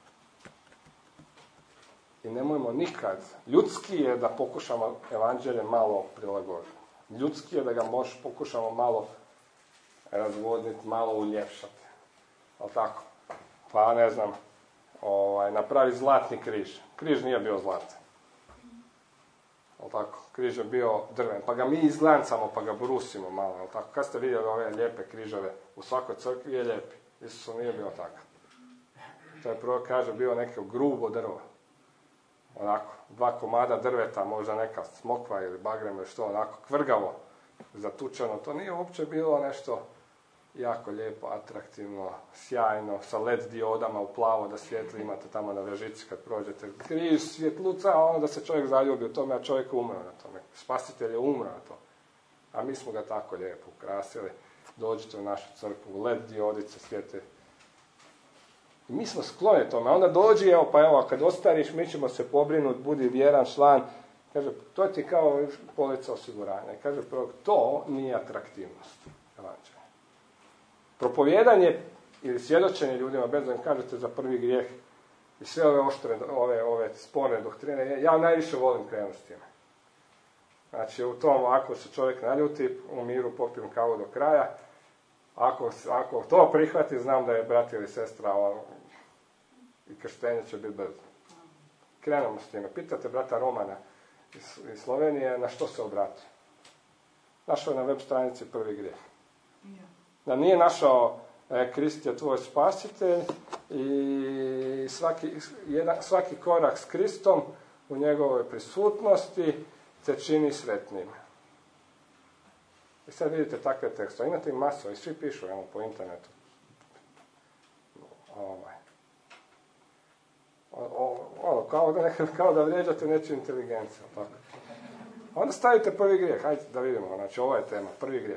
I nemojmo nikad, ljudski je da pokušamo evanđelje malo prilagoditi. Ljudski je da ga pokušamo malo razvodniti, malo uljepšati. Ali tako? Pa napravi zlatni križ. Križ nije bio zlatan. Tako, križ je bio drven, pa ga mi izglancamo, pa ga brusimo malo, tako. Kad ste vidjeli ove lijepe križeve, u svakoj crkvi je lijepi, Isus nije bio takav. To je prvo, kaže, bio neko grubo drvo, onako, 2 komada drveta, možda neka smokva ili bagrem ili što, onako, kvrgavo, zatučeno, to nije uopće bilo nešto jako lijepo, atraktivno, sjajno, sa LED diodama u plavo da svijetli imate tamo na Vežici kad prođete. Križ, svjetluca, a ono da se čovjek zaljubi u tome, a čovjek umre na tome. Spasitelj je umro na to. A mi smo ga tako lijepo ukrasili. Dođite u našu crkvu, LED diodice svijete. I mi smo skloni tome. Onda dođi, evo, kad ostariš, mi ćemo se pobrinuti, budi vjeran član. Kaže, to ti kao polica osiguranja. I kaže, to nije atraktivnost evanđelja. Propovijedanje ili svjedočenje ljudima, bez da im kažete za prvi grijeh i sve ove oštre, ove sporne doktrine, ja najviše volim krenuti s time. Znači, u tom, ako se čovjek naljuti, u miru popijem kavu do kraja, ako to prihvati, znam da je brat ili sestra i krštenje će biti brzo. Krenemo s time. Pitate brata Romana iz Slovenije na što se obratio. Našao je na web stranici prvi grijeh. Da nije našao Krist je tvoj spasitelj i svaki korak s Kristom u njegovoj prisutnosti te čini sretnim. I sad vidite takve tekste. Imate ih masu i svi pišu po internetu. Kao da vrijeđate nečiju inteligenciju. Tako. Onda stavite prvi grijeh. Hajde da vidimo. Znači, ovo je tema. Prvi grijeh.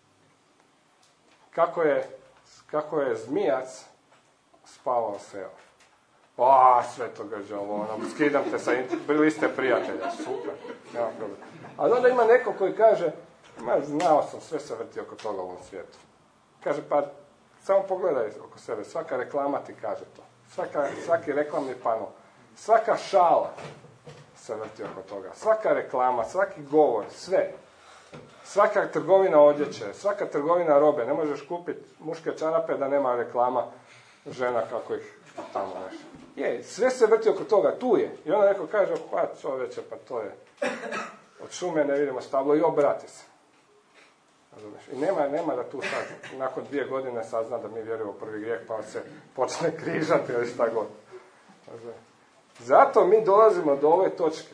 Kako je zmijac spavao seo. Sve to gađalo. Skidam te bili ste prijatelja. Super. Nema problem. Ali onda ima neko koji kaže, znao sam, sve se vrti oko toga u ovom svijetu. Kaže, pa samo pogledaj oko sebe. Svaka reklama ti kaže to. Svaki reklamni pano. Svaka šala se vrti oko toga. Svaka reklama, svaki govor, sve. Svaka trgovina odjeće, svaka trgovina robe. Ne možeš kupiti muške čarape da nema reklama žena kako ih tamo nešto. Sve se vrti oko toga, tu je. I onda neko kaže, pa čoveče, pa to je. Od šume ne vidimo stablo i obrati se. I nema da tu sad, nakon 2 godine sazna da mi vjerujemo u prvi grijeh, pa se počne križati ili šta god. Zato mi dolazimo do ove točke.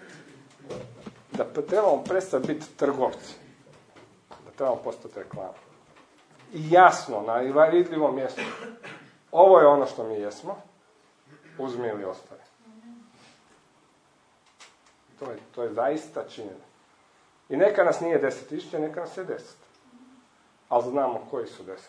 Da trebamo prestati biti trgovci. Da trebamo postati reklama. I jasno, na vidljivom mjestu. Ovo je ono što mi jesmo. Uzmi ili ostavi. To je zaista činjeno. I neka nas nije 10.000, neka nas je 10. Ali znamo koji su 10.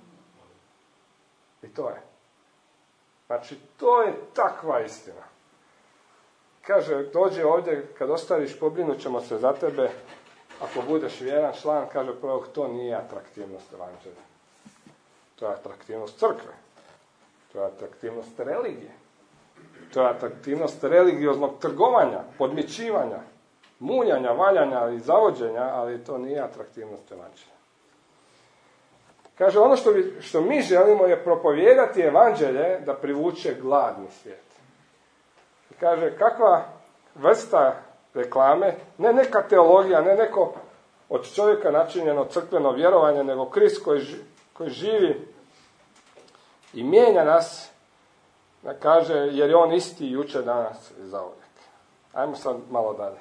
I to je. Znači, to je takva istina. Kaže, dođe ovdje, kad ostaviš, pobrinut ćemo se za tebe, ako budeš vjeran član, kaže prvo, to nije atraktivnost evanđelja. To je atraktivnost crkve. To je atraktivnost religije. To je atraktivnost religioznog trgovanja, podmićivanja, muljanja, valjanja i zavođenja, ali to nije atraktivnost evanđelja. Kaže, ono što mi želimo je propovijedati evanđelje da privuče gladni svijet. I kaže, kakva vrsta reklame, ne neka teologija, ne neko od čovjeka načinjeno crkveno vjerovanje, nego Krist koji živi i mijenja nas, da kaže, jer je on isti jučer, danas i zauvijek. Ajmo sad malo dalje.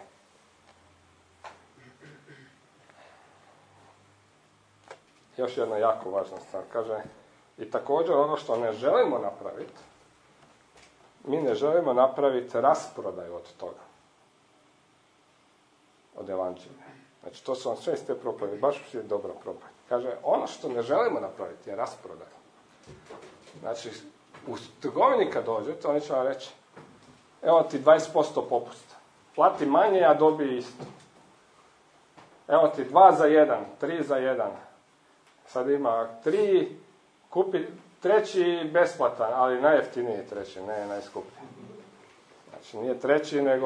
Još jedna jako važna stvar. Kaže, i također ono što ne želimo napraviti, mi ne želimo napraviti rasprodaju od toga. Od evanđelja. Znači, to su vam sve iz te propovjedi. Baš svi dobro propovjedi. Kaže, ono što ne želimo napraviti je rasprodaj. Znači, u trgovini kad dođete, oni će vam reći, evo ti 20% popusta. Plati manje, a dobije isto. Evo ti 2 za 1, 3 za 1. Sad ima 3, kupi treći besplatan, ali najjeftiniji treći, ne najskuplji. Znači, nije treći, nego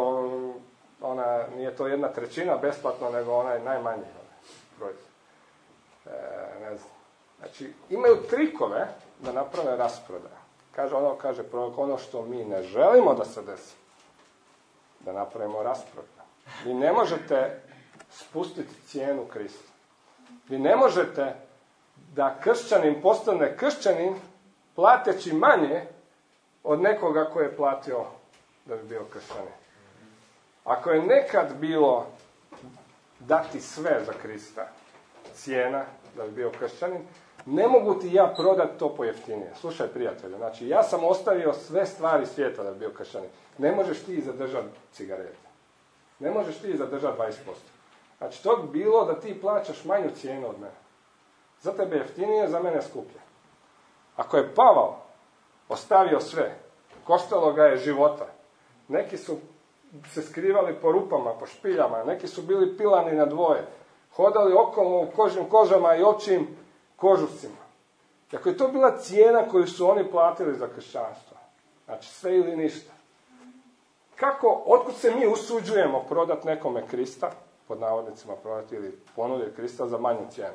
nije to 1/3 besplatno, nego onaj najmanji proizvod. Ne znam. Znači, imaju trikove da naprave rasprodaju. Kaže prorok, ono što mi ne želimo da se desi, da napravimo rasprodaju. Vi ne možete spustiti cijenu Krista. Vi ne možete da kršćanin postane kršćanin plateći manje od nekoga koji je platio da bi bio kršćanin. Ako je nekad bilo dati sve za Krista, cijena da bi bio kršćanin, ne mogu ti ja prodati to pojeftinije. Slušaj, prijatelju, znači ja sam ostavio sve stvari svijeta da bi bio kršćanin. Ne možeš ti zadržati cigarete. Ne možeš ti zadržati 20%. Znači, to bi bilo da ti plaćaš manju cijenu od mene. Za tebe jeftinije, za mene skuplje. Ako je Pavao ostavio sve, koštalo ga je života. Neki su se skrivali po rupama, po špiljama, neki su bili pilani na dvoje, hodali okolo u kožnim kožama i općim kožucima. I ako je to bila cijena koju su oni platili za kršćanstvo, znači sve ili ništa, otkud se mi usuđujemo prodati nekome Krista, pod navodnicima prodati ili ponuditi Krista za manju cijenu?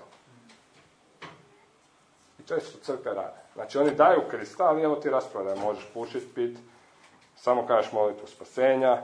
I to je što crkve rade. Znači oni daju Krista, ali evo ti rasprodaj, možeš pušiti, pit, samo kažeš molitvu spasenja,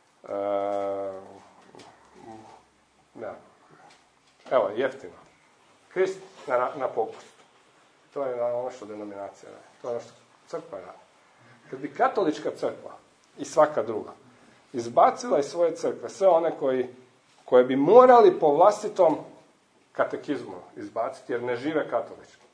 evo, jeftino. Krist na popustu. To je ono što denominacija radi. To je ono što crkva radi. Kad bi katolička crkva i svaka druga izbacila iz svoje crkve sve one koje bi morali po vlastitom katekizmu izbaciti, jer ne žive katolički,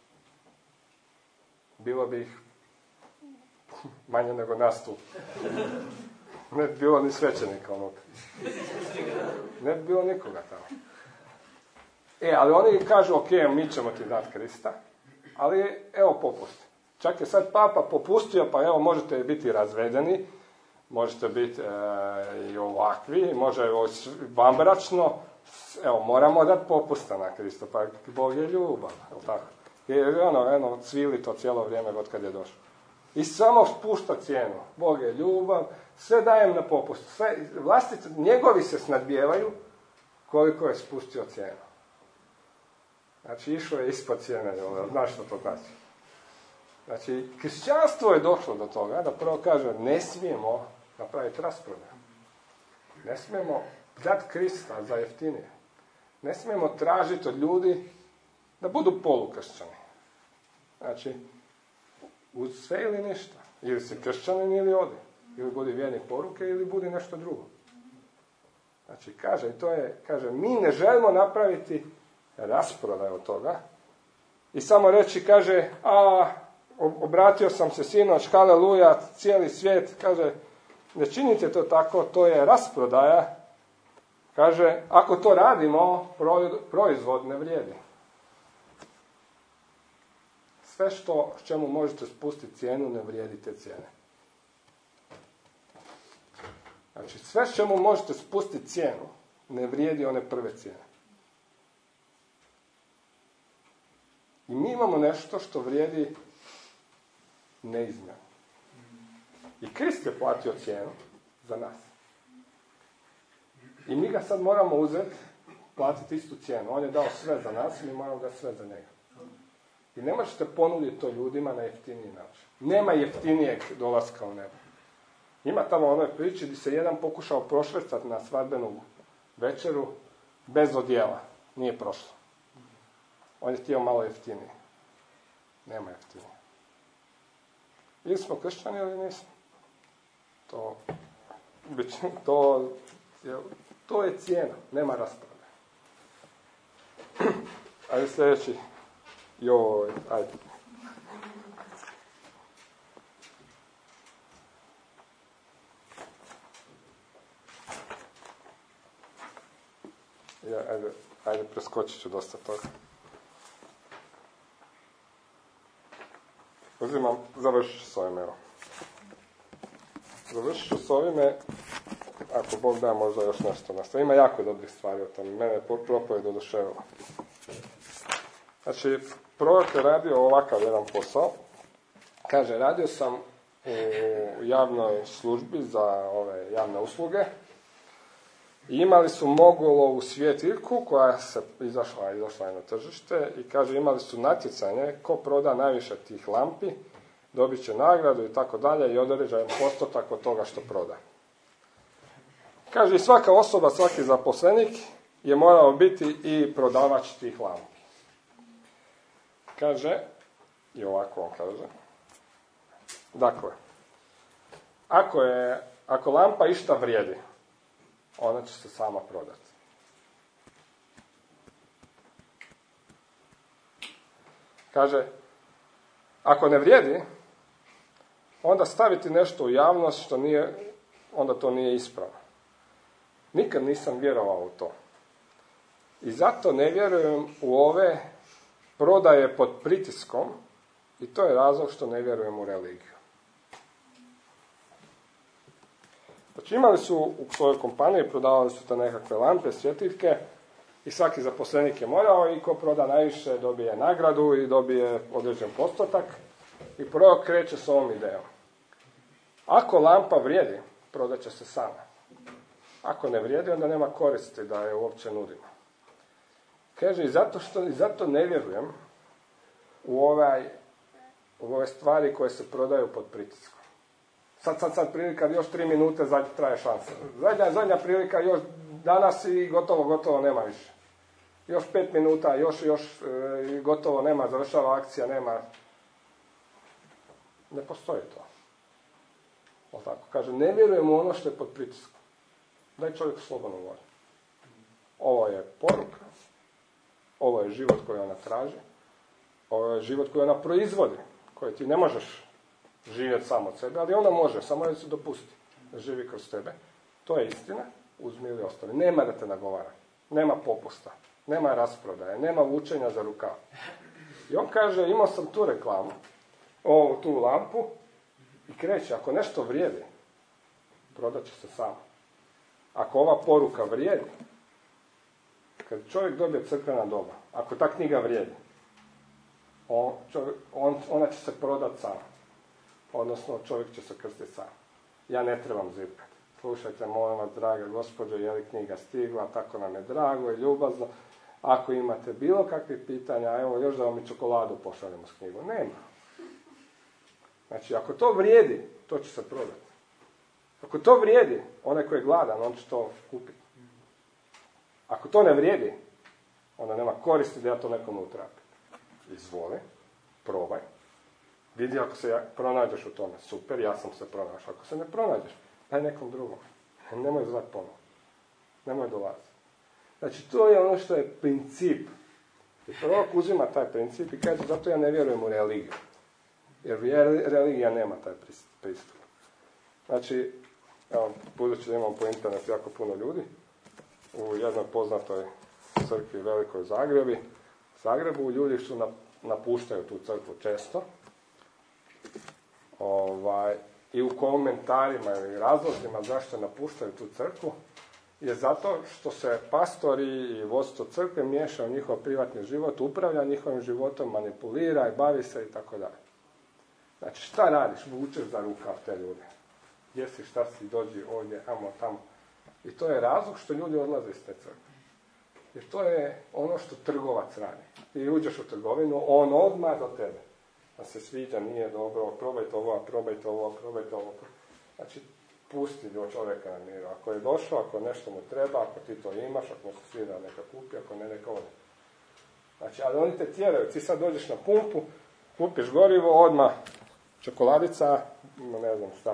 bilo bi ih manje nego nas tu. Ne bi bilo ni svećenika unutra. Ne bi bilo nikoga tamo. Ali oni kažu, ok, mi ćemo ti dati Krista, ali evo popusti. Čak je sad papa popustio, pa evo možete biti razvedeni, možete biti i ovakvi, može vanbračno, evo moramo dati popusta na Krista, pa Bog je ljubav, jel tako? I cvili to cijelo vrijeme od kad je došao. I samo spušta cijenu. Bog je ljubav, sve dajem na popust. Sve, vlastite, njegovi se snadbijevaju koliko je spustio cijenu. Znači, išao je ispod cijene, znaš što to znači. Znači, kršćanstvo je došlo do toga da prvo kaže, ne smijemo napraviti rasprodaju. Ne smijemo dati Krista za jeftinije. Ne smijemo tražiti od ljudi da budu polukršćani. Znači, uz sve ili ništa. Ili si kršćanin ili odi. Ili budi vjernik poruke ili budi nešto drugo. Znači, kaže, mi ne želimo napraviti rasprodaj od toga i samo reći, kaže, obratio sam se sinoć, haleluja, cijeli svijet, kaže, ne činite to tako, to je rasprodaja. Kaže, ako to radimo, proizvod ne vrijedi. Sve s čemu možete spustiti cijenu, ne vrijedi te cijene. Znači, sve s čemu možete spustiti cijenu, ne vrijedi one prve cijene. I mi imamo nešto što vrijedi neizmjerno. I Krist je platio cijenu za nas. I mi ga sad moramo uzeti, platiti istu cijenu. On je dao sve za nas, mi moramo dati sve za njega. I ne možete ponuditi to ljudima na jeftiniji način. Nema jeftinijeg dolaska u nebo. Ima tamo u onoj priči gdje se jedan pokušao prošvercati na svadbenu večeru bez odjela. Nije prošlo. On je htio malo jeftinije. Nema jeftinije. Ili smo kršćani ili nismo. To je cijena. Nema rasprave. Ajde sljedeći. Ajde. Ajde, preskočit ću dosta toga. Završit ću s ovime, evo. Završit ću s ovime, ako Bog da, možda još nešto nastavi. Ima jako dobrih stvari o tome. Mene je propovijed oduševila. Znači, prorok je radio ovakav jedan posao. Kaže, radio sam u javnoj službi za ove javne usluge. I imali su Mogolovu svjetiljku koja se izašla je na tržište i kaže, imali su natjecanje ko proda najviše tih lampi, dobit će nagradu i tako dalje i određen postotak od toga što proda. Kaže, i svaka osoba, svaki zaposlenik je morao biti i prodavač tih lampi. Kaže, i ovako on kaže, dakle, ako lampa išta vrijedi, ona će se sama prodati. Kaže, ako ne vrijedi, onda staviti nešto u javnost što nije, onda to nije ispravno. Nikad nisam vjerovao u to. I zato ne vjerujem u ove prodaje pod pritiskom i to je razlog što ne vjerujem u religiju. Znači imali su u svojoj kompaniji, prodavali su te nekakve lampe, svjetiljke i svaki zaposlenik je morao i ko proda najviše dobije nagradu i dobije određen postotak i prvo kreće s ovom idejom. Ako lampa vrijedi, prodat će se sama. Ako ne vrijedi, onda nema koristi da je uopće nudimo. Kaže, i zato ne vjerujem u ove stvari koje se prodaju pod pritiskom. Sad prilika, još 3 minute, traje šansa. Zadnja prilika, još danas i gotovo, nema više. Još 5 minuta, još gotovo, nema, završava akcija, nema. Ne postoji to. O tako, kaže, ne vjerujem u ono što je pod pritiskom. Daj čovjeku slobodno volju. Ovo je poruka. Ovo je život koji ona traži. Ovo je život koji ona proizvodi. Koji ti ne možeš živjeti samo od sebe, ali ona može, samo je se dopustiti. da živi kroz tebe. To je istina, uzmi ili ostavi. Nema da te nagovara, nema popusta, nema rasprodaje, nema vučenja za rukav. I on kaže, imao sam tu reklamu, tu lampu, i kreće, ako nešto vrijedi, prodat će se sam. Ako ova poruka vrijedi, kad čovjek dobije crkvena doba, ako ta knjiga vrijedi, ona će se prodat sam. Odnosno, čovjek će se krstiti sam. Ja ne trebam zipkati. Slušajte, molim vas, draga gospođo, je li knjiga stigla, tako nam je drago i ljubazno. Ako imate bilo kakvih pitanja, evo još da vam i čokoladu pošaljemo s knjigom. Nema. Znači, ako to vrijedi, to će se prodati. Ako to vrijedi, onaj koji je gladan, on će to kupiti. Ako to ne vrijedi, onda nema koristi da ja to nekome utrapim. Izvoli, probaj. Vidi ako se pronađeš u tome. Super, ja sam se pronašao. Ako se ne pronađeš, daj nekom drugom. Nemoj zvati ponovno. Nemoj dolaziti. Znači, to je ono što je princip. I prorok uzima taj princip i kaže, zato ja ne vjerujem u religiju. Jer religija nema taj pristup. Znači, evo, budući da imamo po internetu jako puno ljudi, u jednoj poznatoj crkvi velikoj Zagrebu, ljudi su napuštaju tu crkvu često. I u komentarima i razlozima zašto napuštaju tu crkvu je zato što se pastori i vodstvo crkve miješa u njihov privatni život, upravlja njihovim životom, manipulira i bavi se i tako dalje. Znači, šta radiš? Vučeš za rukav te ljude. Gdje si, šta si, dođi ovdje, amo, tamo. I to je razlog što ljudi odlaze iz te crkve. Jer to je ono što trgovac radi. Ti uđeš u trgovinu, on odmah do tebe. Da se sviđa, nije dobro, probajte ovo. Znači, pusti do čovjeka na miru. Ako je došao, ako nešto mu treba, ako ti to imaš, ako mu se svida neka kupi, ako ne, neka ode. Znači, ali oni te tjeraju. Ti sad dođeš na pumpu, kupiš gorivo, odmah čokoladica, ne znam šta,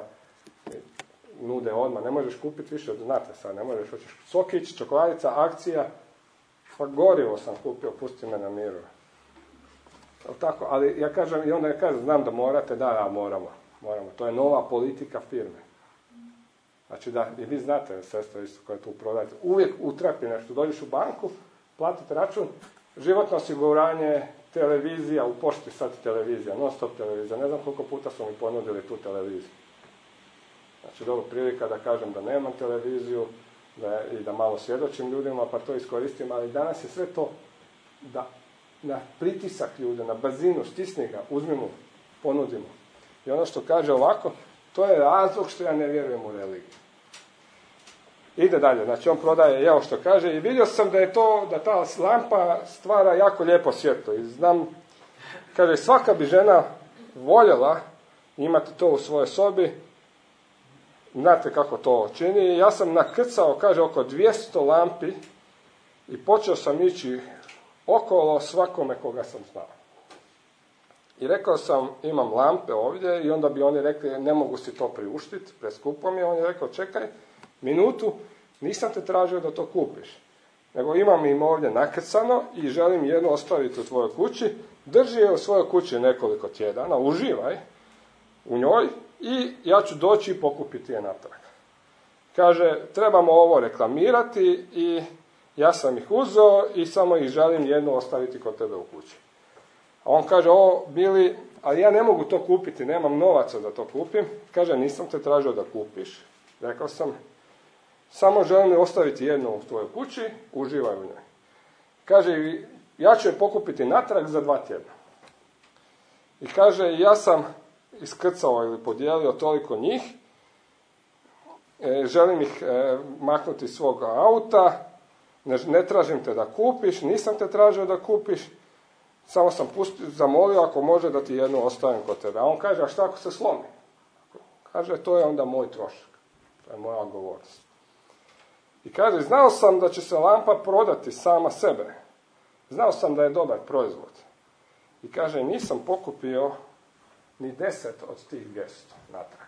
nude odmah. Ne možeš kupiti više, znate sad, ne možeš, hoćeš sokić, čokoladica, akcija, pa gorivo sam kupio, pusti me na miru. Tako, ali ja kažem, i onda ja kažem, znam da morate, da, moramo. To je nova politika firme. Znači da, i vi znate, sestra isto koja tu prodajete, uvijek utrapi nešto, dođeš u banku, platite račun, životno osiguranje, televizija, u pošti sad televizija, non stop televizija, ne znam koliko puta su mi ponudili tu televiziju. Znači, dobro prilika da kažem da nemam televiziju i da malo svjedočim ljudima, pa to iskoristim, ali danas je sve to da na pritisak ljude, na brzinu, stisni ga, uzmimo, ponudimo. I ono što kaže ovako, to je razlog što ja ne vjerujem u religiju. Ide dalje, znači on prodaje, evo što kaže, i vidio sam da ta lampa stvara jako lijepo svjetlo. I znam, kaže, svaka bi žena voljela imati to u svojoj sobi, znate kako to čini. Ja sam nakrcao, kaže, oko 200 lampi i počeo sam ići okolo svakome koga sam znao. I rekao sam, imam lampe ovdje, i onda bi oni rekli, ne mogu si to priuštiti, preskupo mi je. On je rekao, čekaj minutu, nisam te tražio da to kupiš, nego imam im ovdje nakrcano i želim jednu ostaviti u tvojoj kući, drži je u svojoj kući nekoliko tjedana, uživaj u njoj i ja ću doći i pokupiti je natrag. Kaže, trebamo ovo reklamirati i ja sam ih uzeo i samo ih želim jednu ostaviti kod tebe u kući. A on kaže, Bili, ali ja ne mogu to kupiti, nemam novaca da to kupim. Kaže, nisam te tražio da kupiš. Rekao sam, samo želim ostaviti jednu u tvojoj kući, uživaj u njoj. Kaže, ja ću je pokupiti natrag za 2 tjedna. I kaže, ja sam iskrcao ili podijelio toliko njih, želim ih maknuti iz svog auta, ne tražim te da kupiš, nisam te tražio da kupiš, samo sam zamolio ako može da ti jednu ostavim kod tebe. A on kaže, a šta ako se slomi? Kaže, to je onda moj trošak. To je moja odgovornost. I kaže, znao sam da će se lampa prodati sama sebe. Znao sam da je dobar proizvod. I kaže, nisam pokupio ni 10 od tih 200 natrag.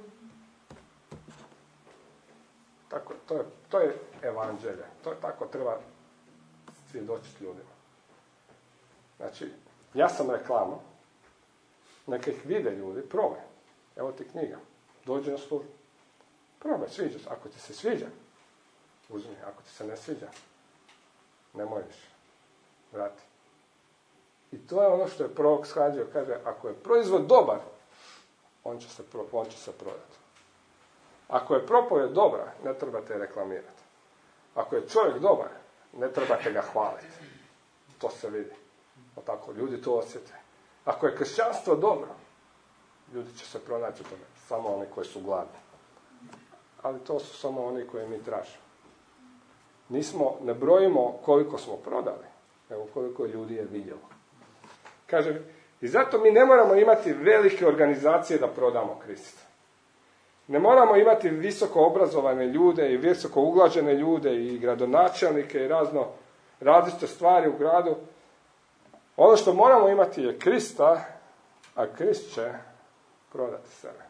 Tako, to je evanđelje. To je tako, treba svjedočiti ljudima. Znači, ja sam reklama, neka ih vide ljudi, probaj. Evo ti knjiga, dođi na službu. Probaj, sviđa se. Ako ti se sviđa, uzmi. Ako ti se ne sviđa, nemoj više. Vrati. I to je ono što je prorok shvaćao. Kaže, ako je proizvod dobar, on će se prodati. Ako je propovjed dobra, ne trebate reklamirati. Ako je čovjek dobar, ne trebate ga hvaliti. To se vidi. O tako, ljudi to osjete. Ako je kršćanstvo dobro, ljudi će se pronaći u tome. Samo oni koji su gladni. Ali to su samo oni koji mi tražimo. Ne brojimo koliko smo prodali, nego koliko ljudi je vidjelo. Kaže, i zato mi ne moramo imati velike organizacije da prodamo Krista. Ne moramo imati visoko obrazovane ljude i visoko uglađene ljude i gradonačelnike i različite stvari u gradu. Ono što moramo imati je Krista, a Krist će prodati sebe.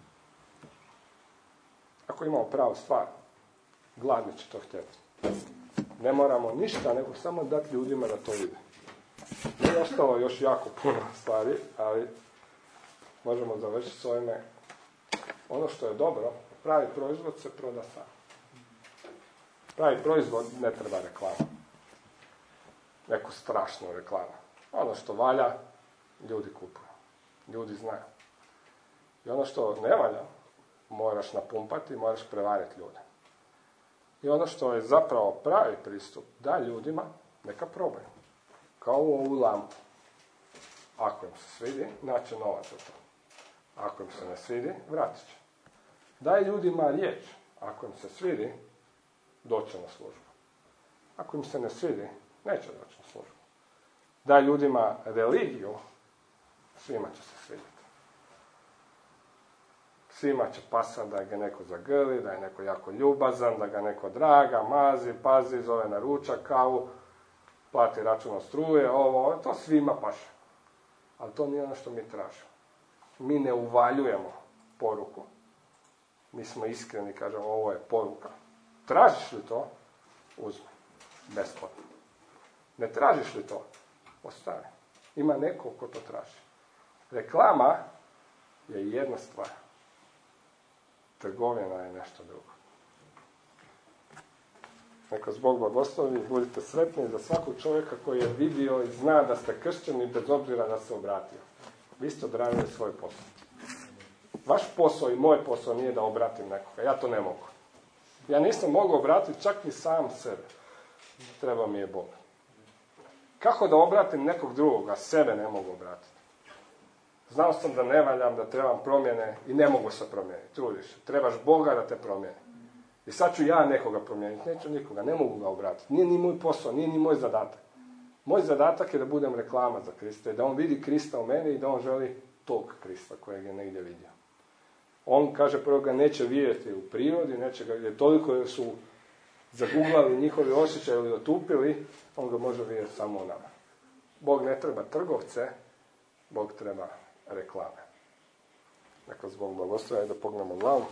Ako imamo pravu stvar, gladni će to htjeti. Ne moramo ništa, nego samo dati ljudima da to vide. Nije ostalo još jako puno stvari, ali možemo završiti s ovime. Ono što je dobro, pravi proizvod se proda sam. Pravi proizvod ne treba reklama. Neku strašnu reklamu. Ono što valja, ljudi kupuju. Ljudi znaju. I ono što ne valja, moraš napumpati, moraš prevariti ljude. I ono što je zapravo pravi pristup, da ljudima neka probaju. Kao u ovu lampu. Ako im se svidi, naće novac za to. Ako im se ne svidi, vratit će. Daj ljudima riječ. Ako im se svidi, doće na službu. Ako im se ne svidi, neće doći na službu. Daj ljudima religiju, svima će se svidjeti. Svima će pasati da ga neko zagrli, da je neko jako ljubazan, da ga neko draga, mazi, pazi, zove na ručak, kavu, plati račun od struje, ovo, to svima paše. Ali to nije ono što mi tražimo. Mi ne uvaljujemo poruku. Mi smo iskreni, kažemo, ovo je poruka. Tražiš li to? Uzmi. Besplatno. Ne tražiš li to? Ostavi. Ima neko ko to traži. Reklama je jedna stvar. Trgovina je nešto drugo. Neka Bog blagoslovi, budite sretni za svakog čovjeka koji je vidio i zna da ste kršćani bez obzira da se obratio. Vi ste odradili svoj posao. Vaš posao i moj posao nije da obratim nekoga. Ja to ne mogu. Ja nisam mogao obratiti čak ni sam sebe. Treba mi je Bog. Kako da obratim nekog drugog, a sebe ne mogu obratiti? Znao sam da ne valjam, da trebam promjene i ne mogu se promijeniti. Trudiš. Trebaš Boga da te promijeni. I sad ću ja nekoga promijeniti. Neću nikoga, ne mogu ga obratiti. Nije ni moj posao, nije ni moj zadatak. Moj zadatak je da budem reklama za Krista i da on vidi Krista u meni i da on želi tog Krista kojeg je negdje vidio. On, kaže, prvo ga neće vidjeti u prirodi, neće ga vidjeti toliko su zaguglali njihovi osjećaji ili otupili, on ga može vidjeti samo u nama. Bog ne treba trgovce, Bog treba reklame. Neka vas Bog blagoslovi, da pognemo glavu.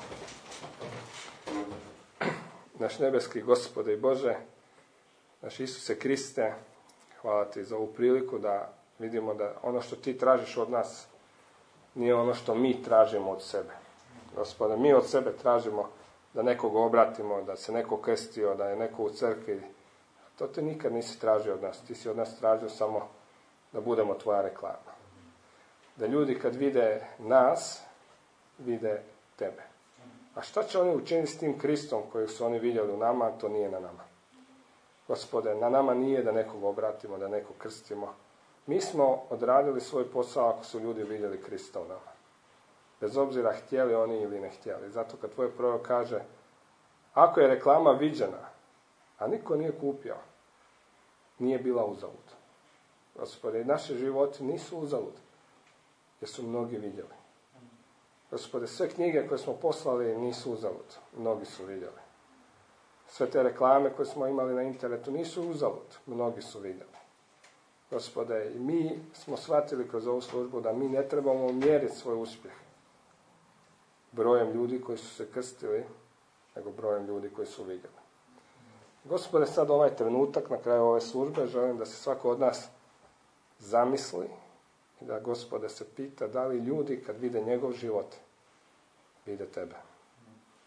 Naš nebeski Gospode i Bože, naš Isuse Kriste, hvala ti za ovu priliku da vidimo da ono što ti tražiš od nas nije ono što mi tražimo od sebe. Gospode, mi od sebe tražimo da nekog obratimo, da se neko krstio, da je neko u crkvi. To ti nikad nisi tražio od nas. Ti si od nas tražio samo da budemo tvoja reklama. Da ljudi kad vide nas, vide tebe. A šta će oni učiniti s tim Kristom kojeg su oni vidjeli u nama, to nije na nama. Gospode, na nama nije da nekog obratimo, da nekog krstimo. Mi smo odradili svoj posao ako su ljudi vidjeli Krista u nama. Bez obzira htjeli oni ili ne htjeli. Zato kad tvoj prorok kaže, ako je reklama viđena, a niko nije kupio, nije bila uzalud. Gospode, naši životi nisu uzalud, jer su mnogi vidjeli. Gospode, sve knjige koje smo poslali nisu uzalud, mnogi su vidjeli. Sve te reklame koje smo imali na internetu nisu uzalud, mnogi su vidjeli. Gospode, i mi smo shvatili kroz ovu službu da mi ne trebamo mjeriti svoj uspjeh brojem ljudi koji su se krstili, nego brojem ljudi koji su vidjeli. Gospode, sad ovaj trenutak na kraju ove službe želim da se svako od nas zamisli i da, Gospode, se pita da li ljudi kad vide njegov život, vide tebe.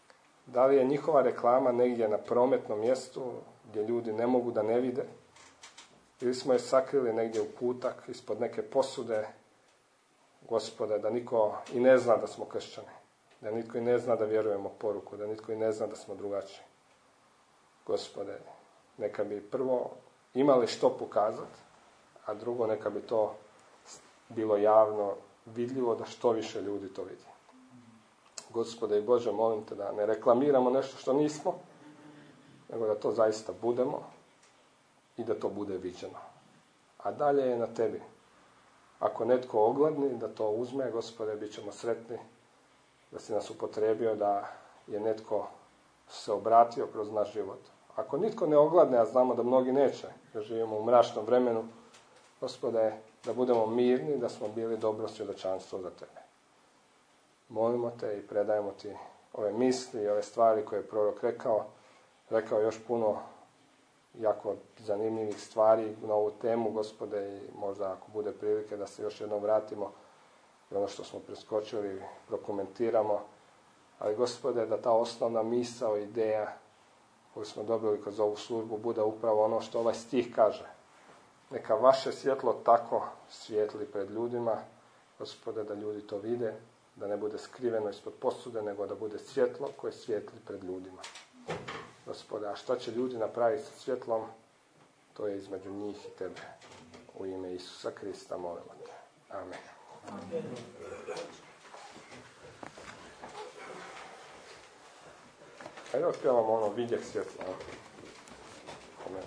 Da li je njihova reklama negdje na prometnom mjestu gdje ljudi ne mogu da ne vide? Ili smo je sakrili negdje u kutak, ispod neke posude, Gospode, da niko i ne zna da smo kršćani, da nitko i ne zna da vjerujemo poruku, da nitko i ne zna da smo drugačiji. Gospode, neka bi prvo imali što pokazati, a drugo neka bi to bilo javno vidljivo, da što više ljudi to vidi. Gospode i Bože, molim te da ne reklamiramo nešto što nismo, nego da to zaista budemo i da to bude viđeno. A dalje je na tebi. Ako netko ogladni, da to uzme, Gospode, bit ćemo sretni da si nas upotrijebio, da je netko se obratio kroz naš život. Ako nitko ne ogladne, a znamo da mnogi neće, da živimo u mračnom vremenu, Gospode, da budemo mirni, da smo bili dobro svjedočanstvo za tebe. Molimo te i predajemo ti ove misli i ove stvari koje je prorok rekao još puno jako zanimljivih stvari na ovu temu, Gospode, i možda ako bude prilike da se još jednom vratimo i ono što smo preskočili prokomentiramo, ali Gospode, da ta osnovna misao, ideja koju smo dobili kroz ovu službu bude upravo ono što ovaj stih kaže. Neka vaše svjetlo tako svijetli pred ljudima, Gospode, da ljudi to vide, da ne bude skriveno ispod posude, nego da bude svjetlo koje svijetli pred ljudima. Gospode, a šta će ljudi napraviti sa svjetlom, to je između njih i tebe. U ime Isusa Krista molimo te. Amen. Amen. Ajde otpjevamo ono vidjeh svjetla. Amen.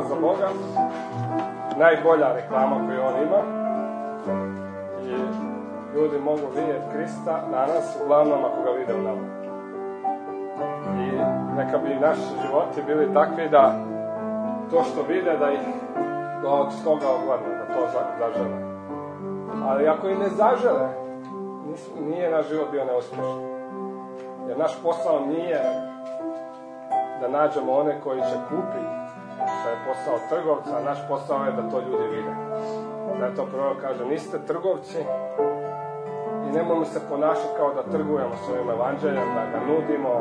za Boga, najbolja reklama koju on ima. I ljudi mogu vidjeti Krista danas, uglavnom ako ga vide u nama. I neka bi naši životi bili takvi da to što vide, da ih od toga ogledne, da to zažele. Ali ako i ne zažele, nije naš život bio neuspješan. Jer naš posao nije da nađemo one koji će kupiti. To je posao trgovca, a naš posao je da to ljudi vide. Zato prvo kaže, niste trgovci i nemojmo se ponašati kao da trgujemo s ovim evanđeljem, da ga nudimo,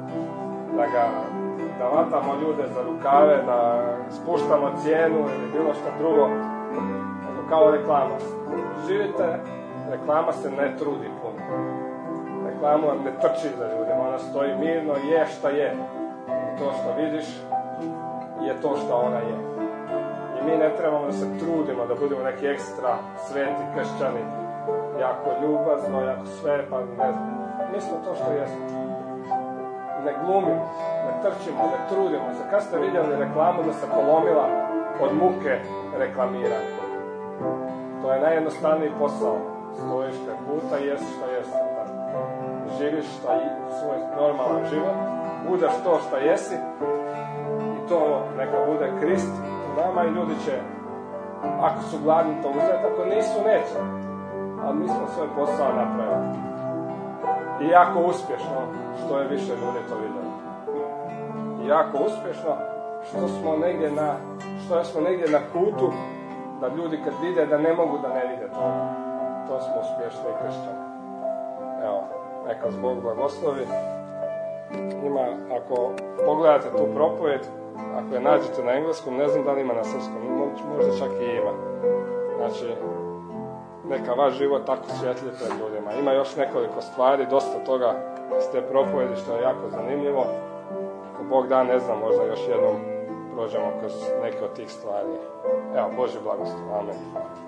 da vatamo ljude za rukave, da spuštamo cijenu ili bilo što drugo, kao reklama. Živite, reklama se ne trudi puno. Reklama ne trči za ljudima, ona stoji mirno, je šta je. I to što vidiš je to što ona je. I mi ne trebamo da se trudimo, da budemo neki ekstra sveti kršćani, jako ljubazno, jako sve, pa ne znam. Mi smo to što jesmo. Ne glumimo, ne trčimo, ne trudimo se. Kad ste vidjeli reklamu da se polomila od muke reklamiranja? To je najjednostavniji posao. Stojiš kod puta i jesi što jesi. Živiš svoj normalan život, budeš to što jesi i to neka bude Krist u nama i ljudi će, ako su gladni, to uzeti, ako nisu, neće. Ali mi smo svoj posao napravili. I jako uspješno, što je više ljudi to vidjeli. I jako uspješno, što smo negdje na putu, da ljudi kad vide da ne mogu da ne vide to smo uspješni kršćani. Evo, neka Bog blagoslovi. Ima, ako pogledate tu propovjed, ako je nađete na engleskom, ne znam da li ima na srpskom, možda čak i ima. Znači, neka vaš život tako svjetlji pred ljudima. Ima još nekoliko stvari, dosta toga s te propovjedi što je jako zanimljivo. Ako Bog da, ne znam, možda još jednom prođemo kroz neke od tih stvari. Evo, Božji blagoslov. Amen.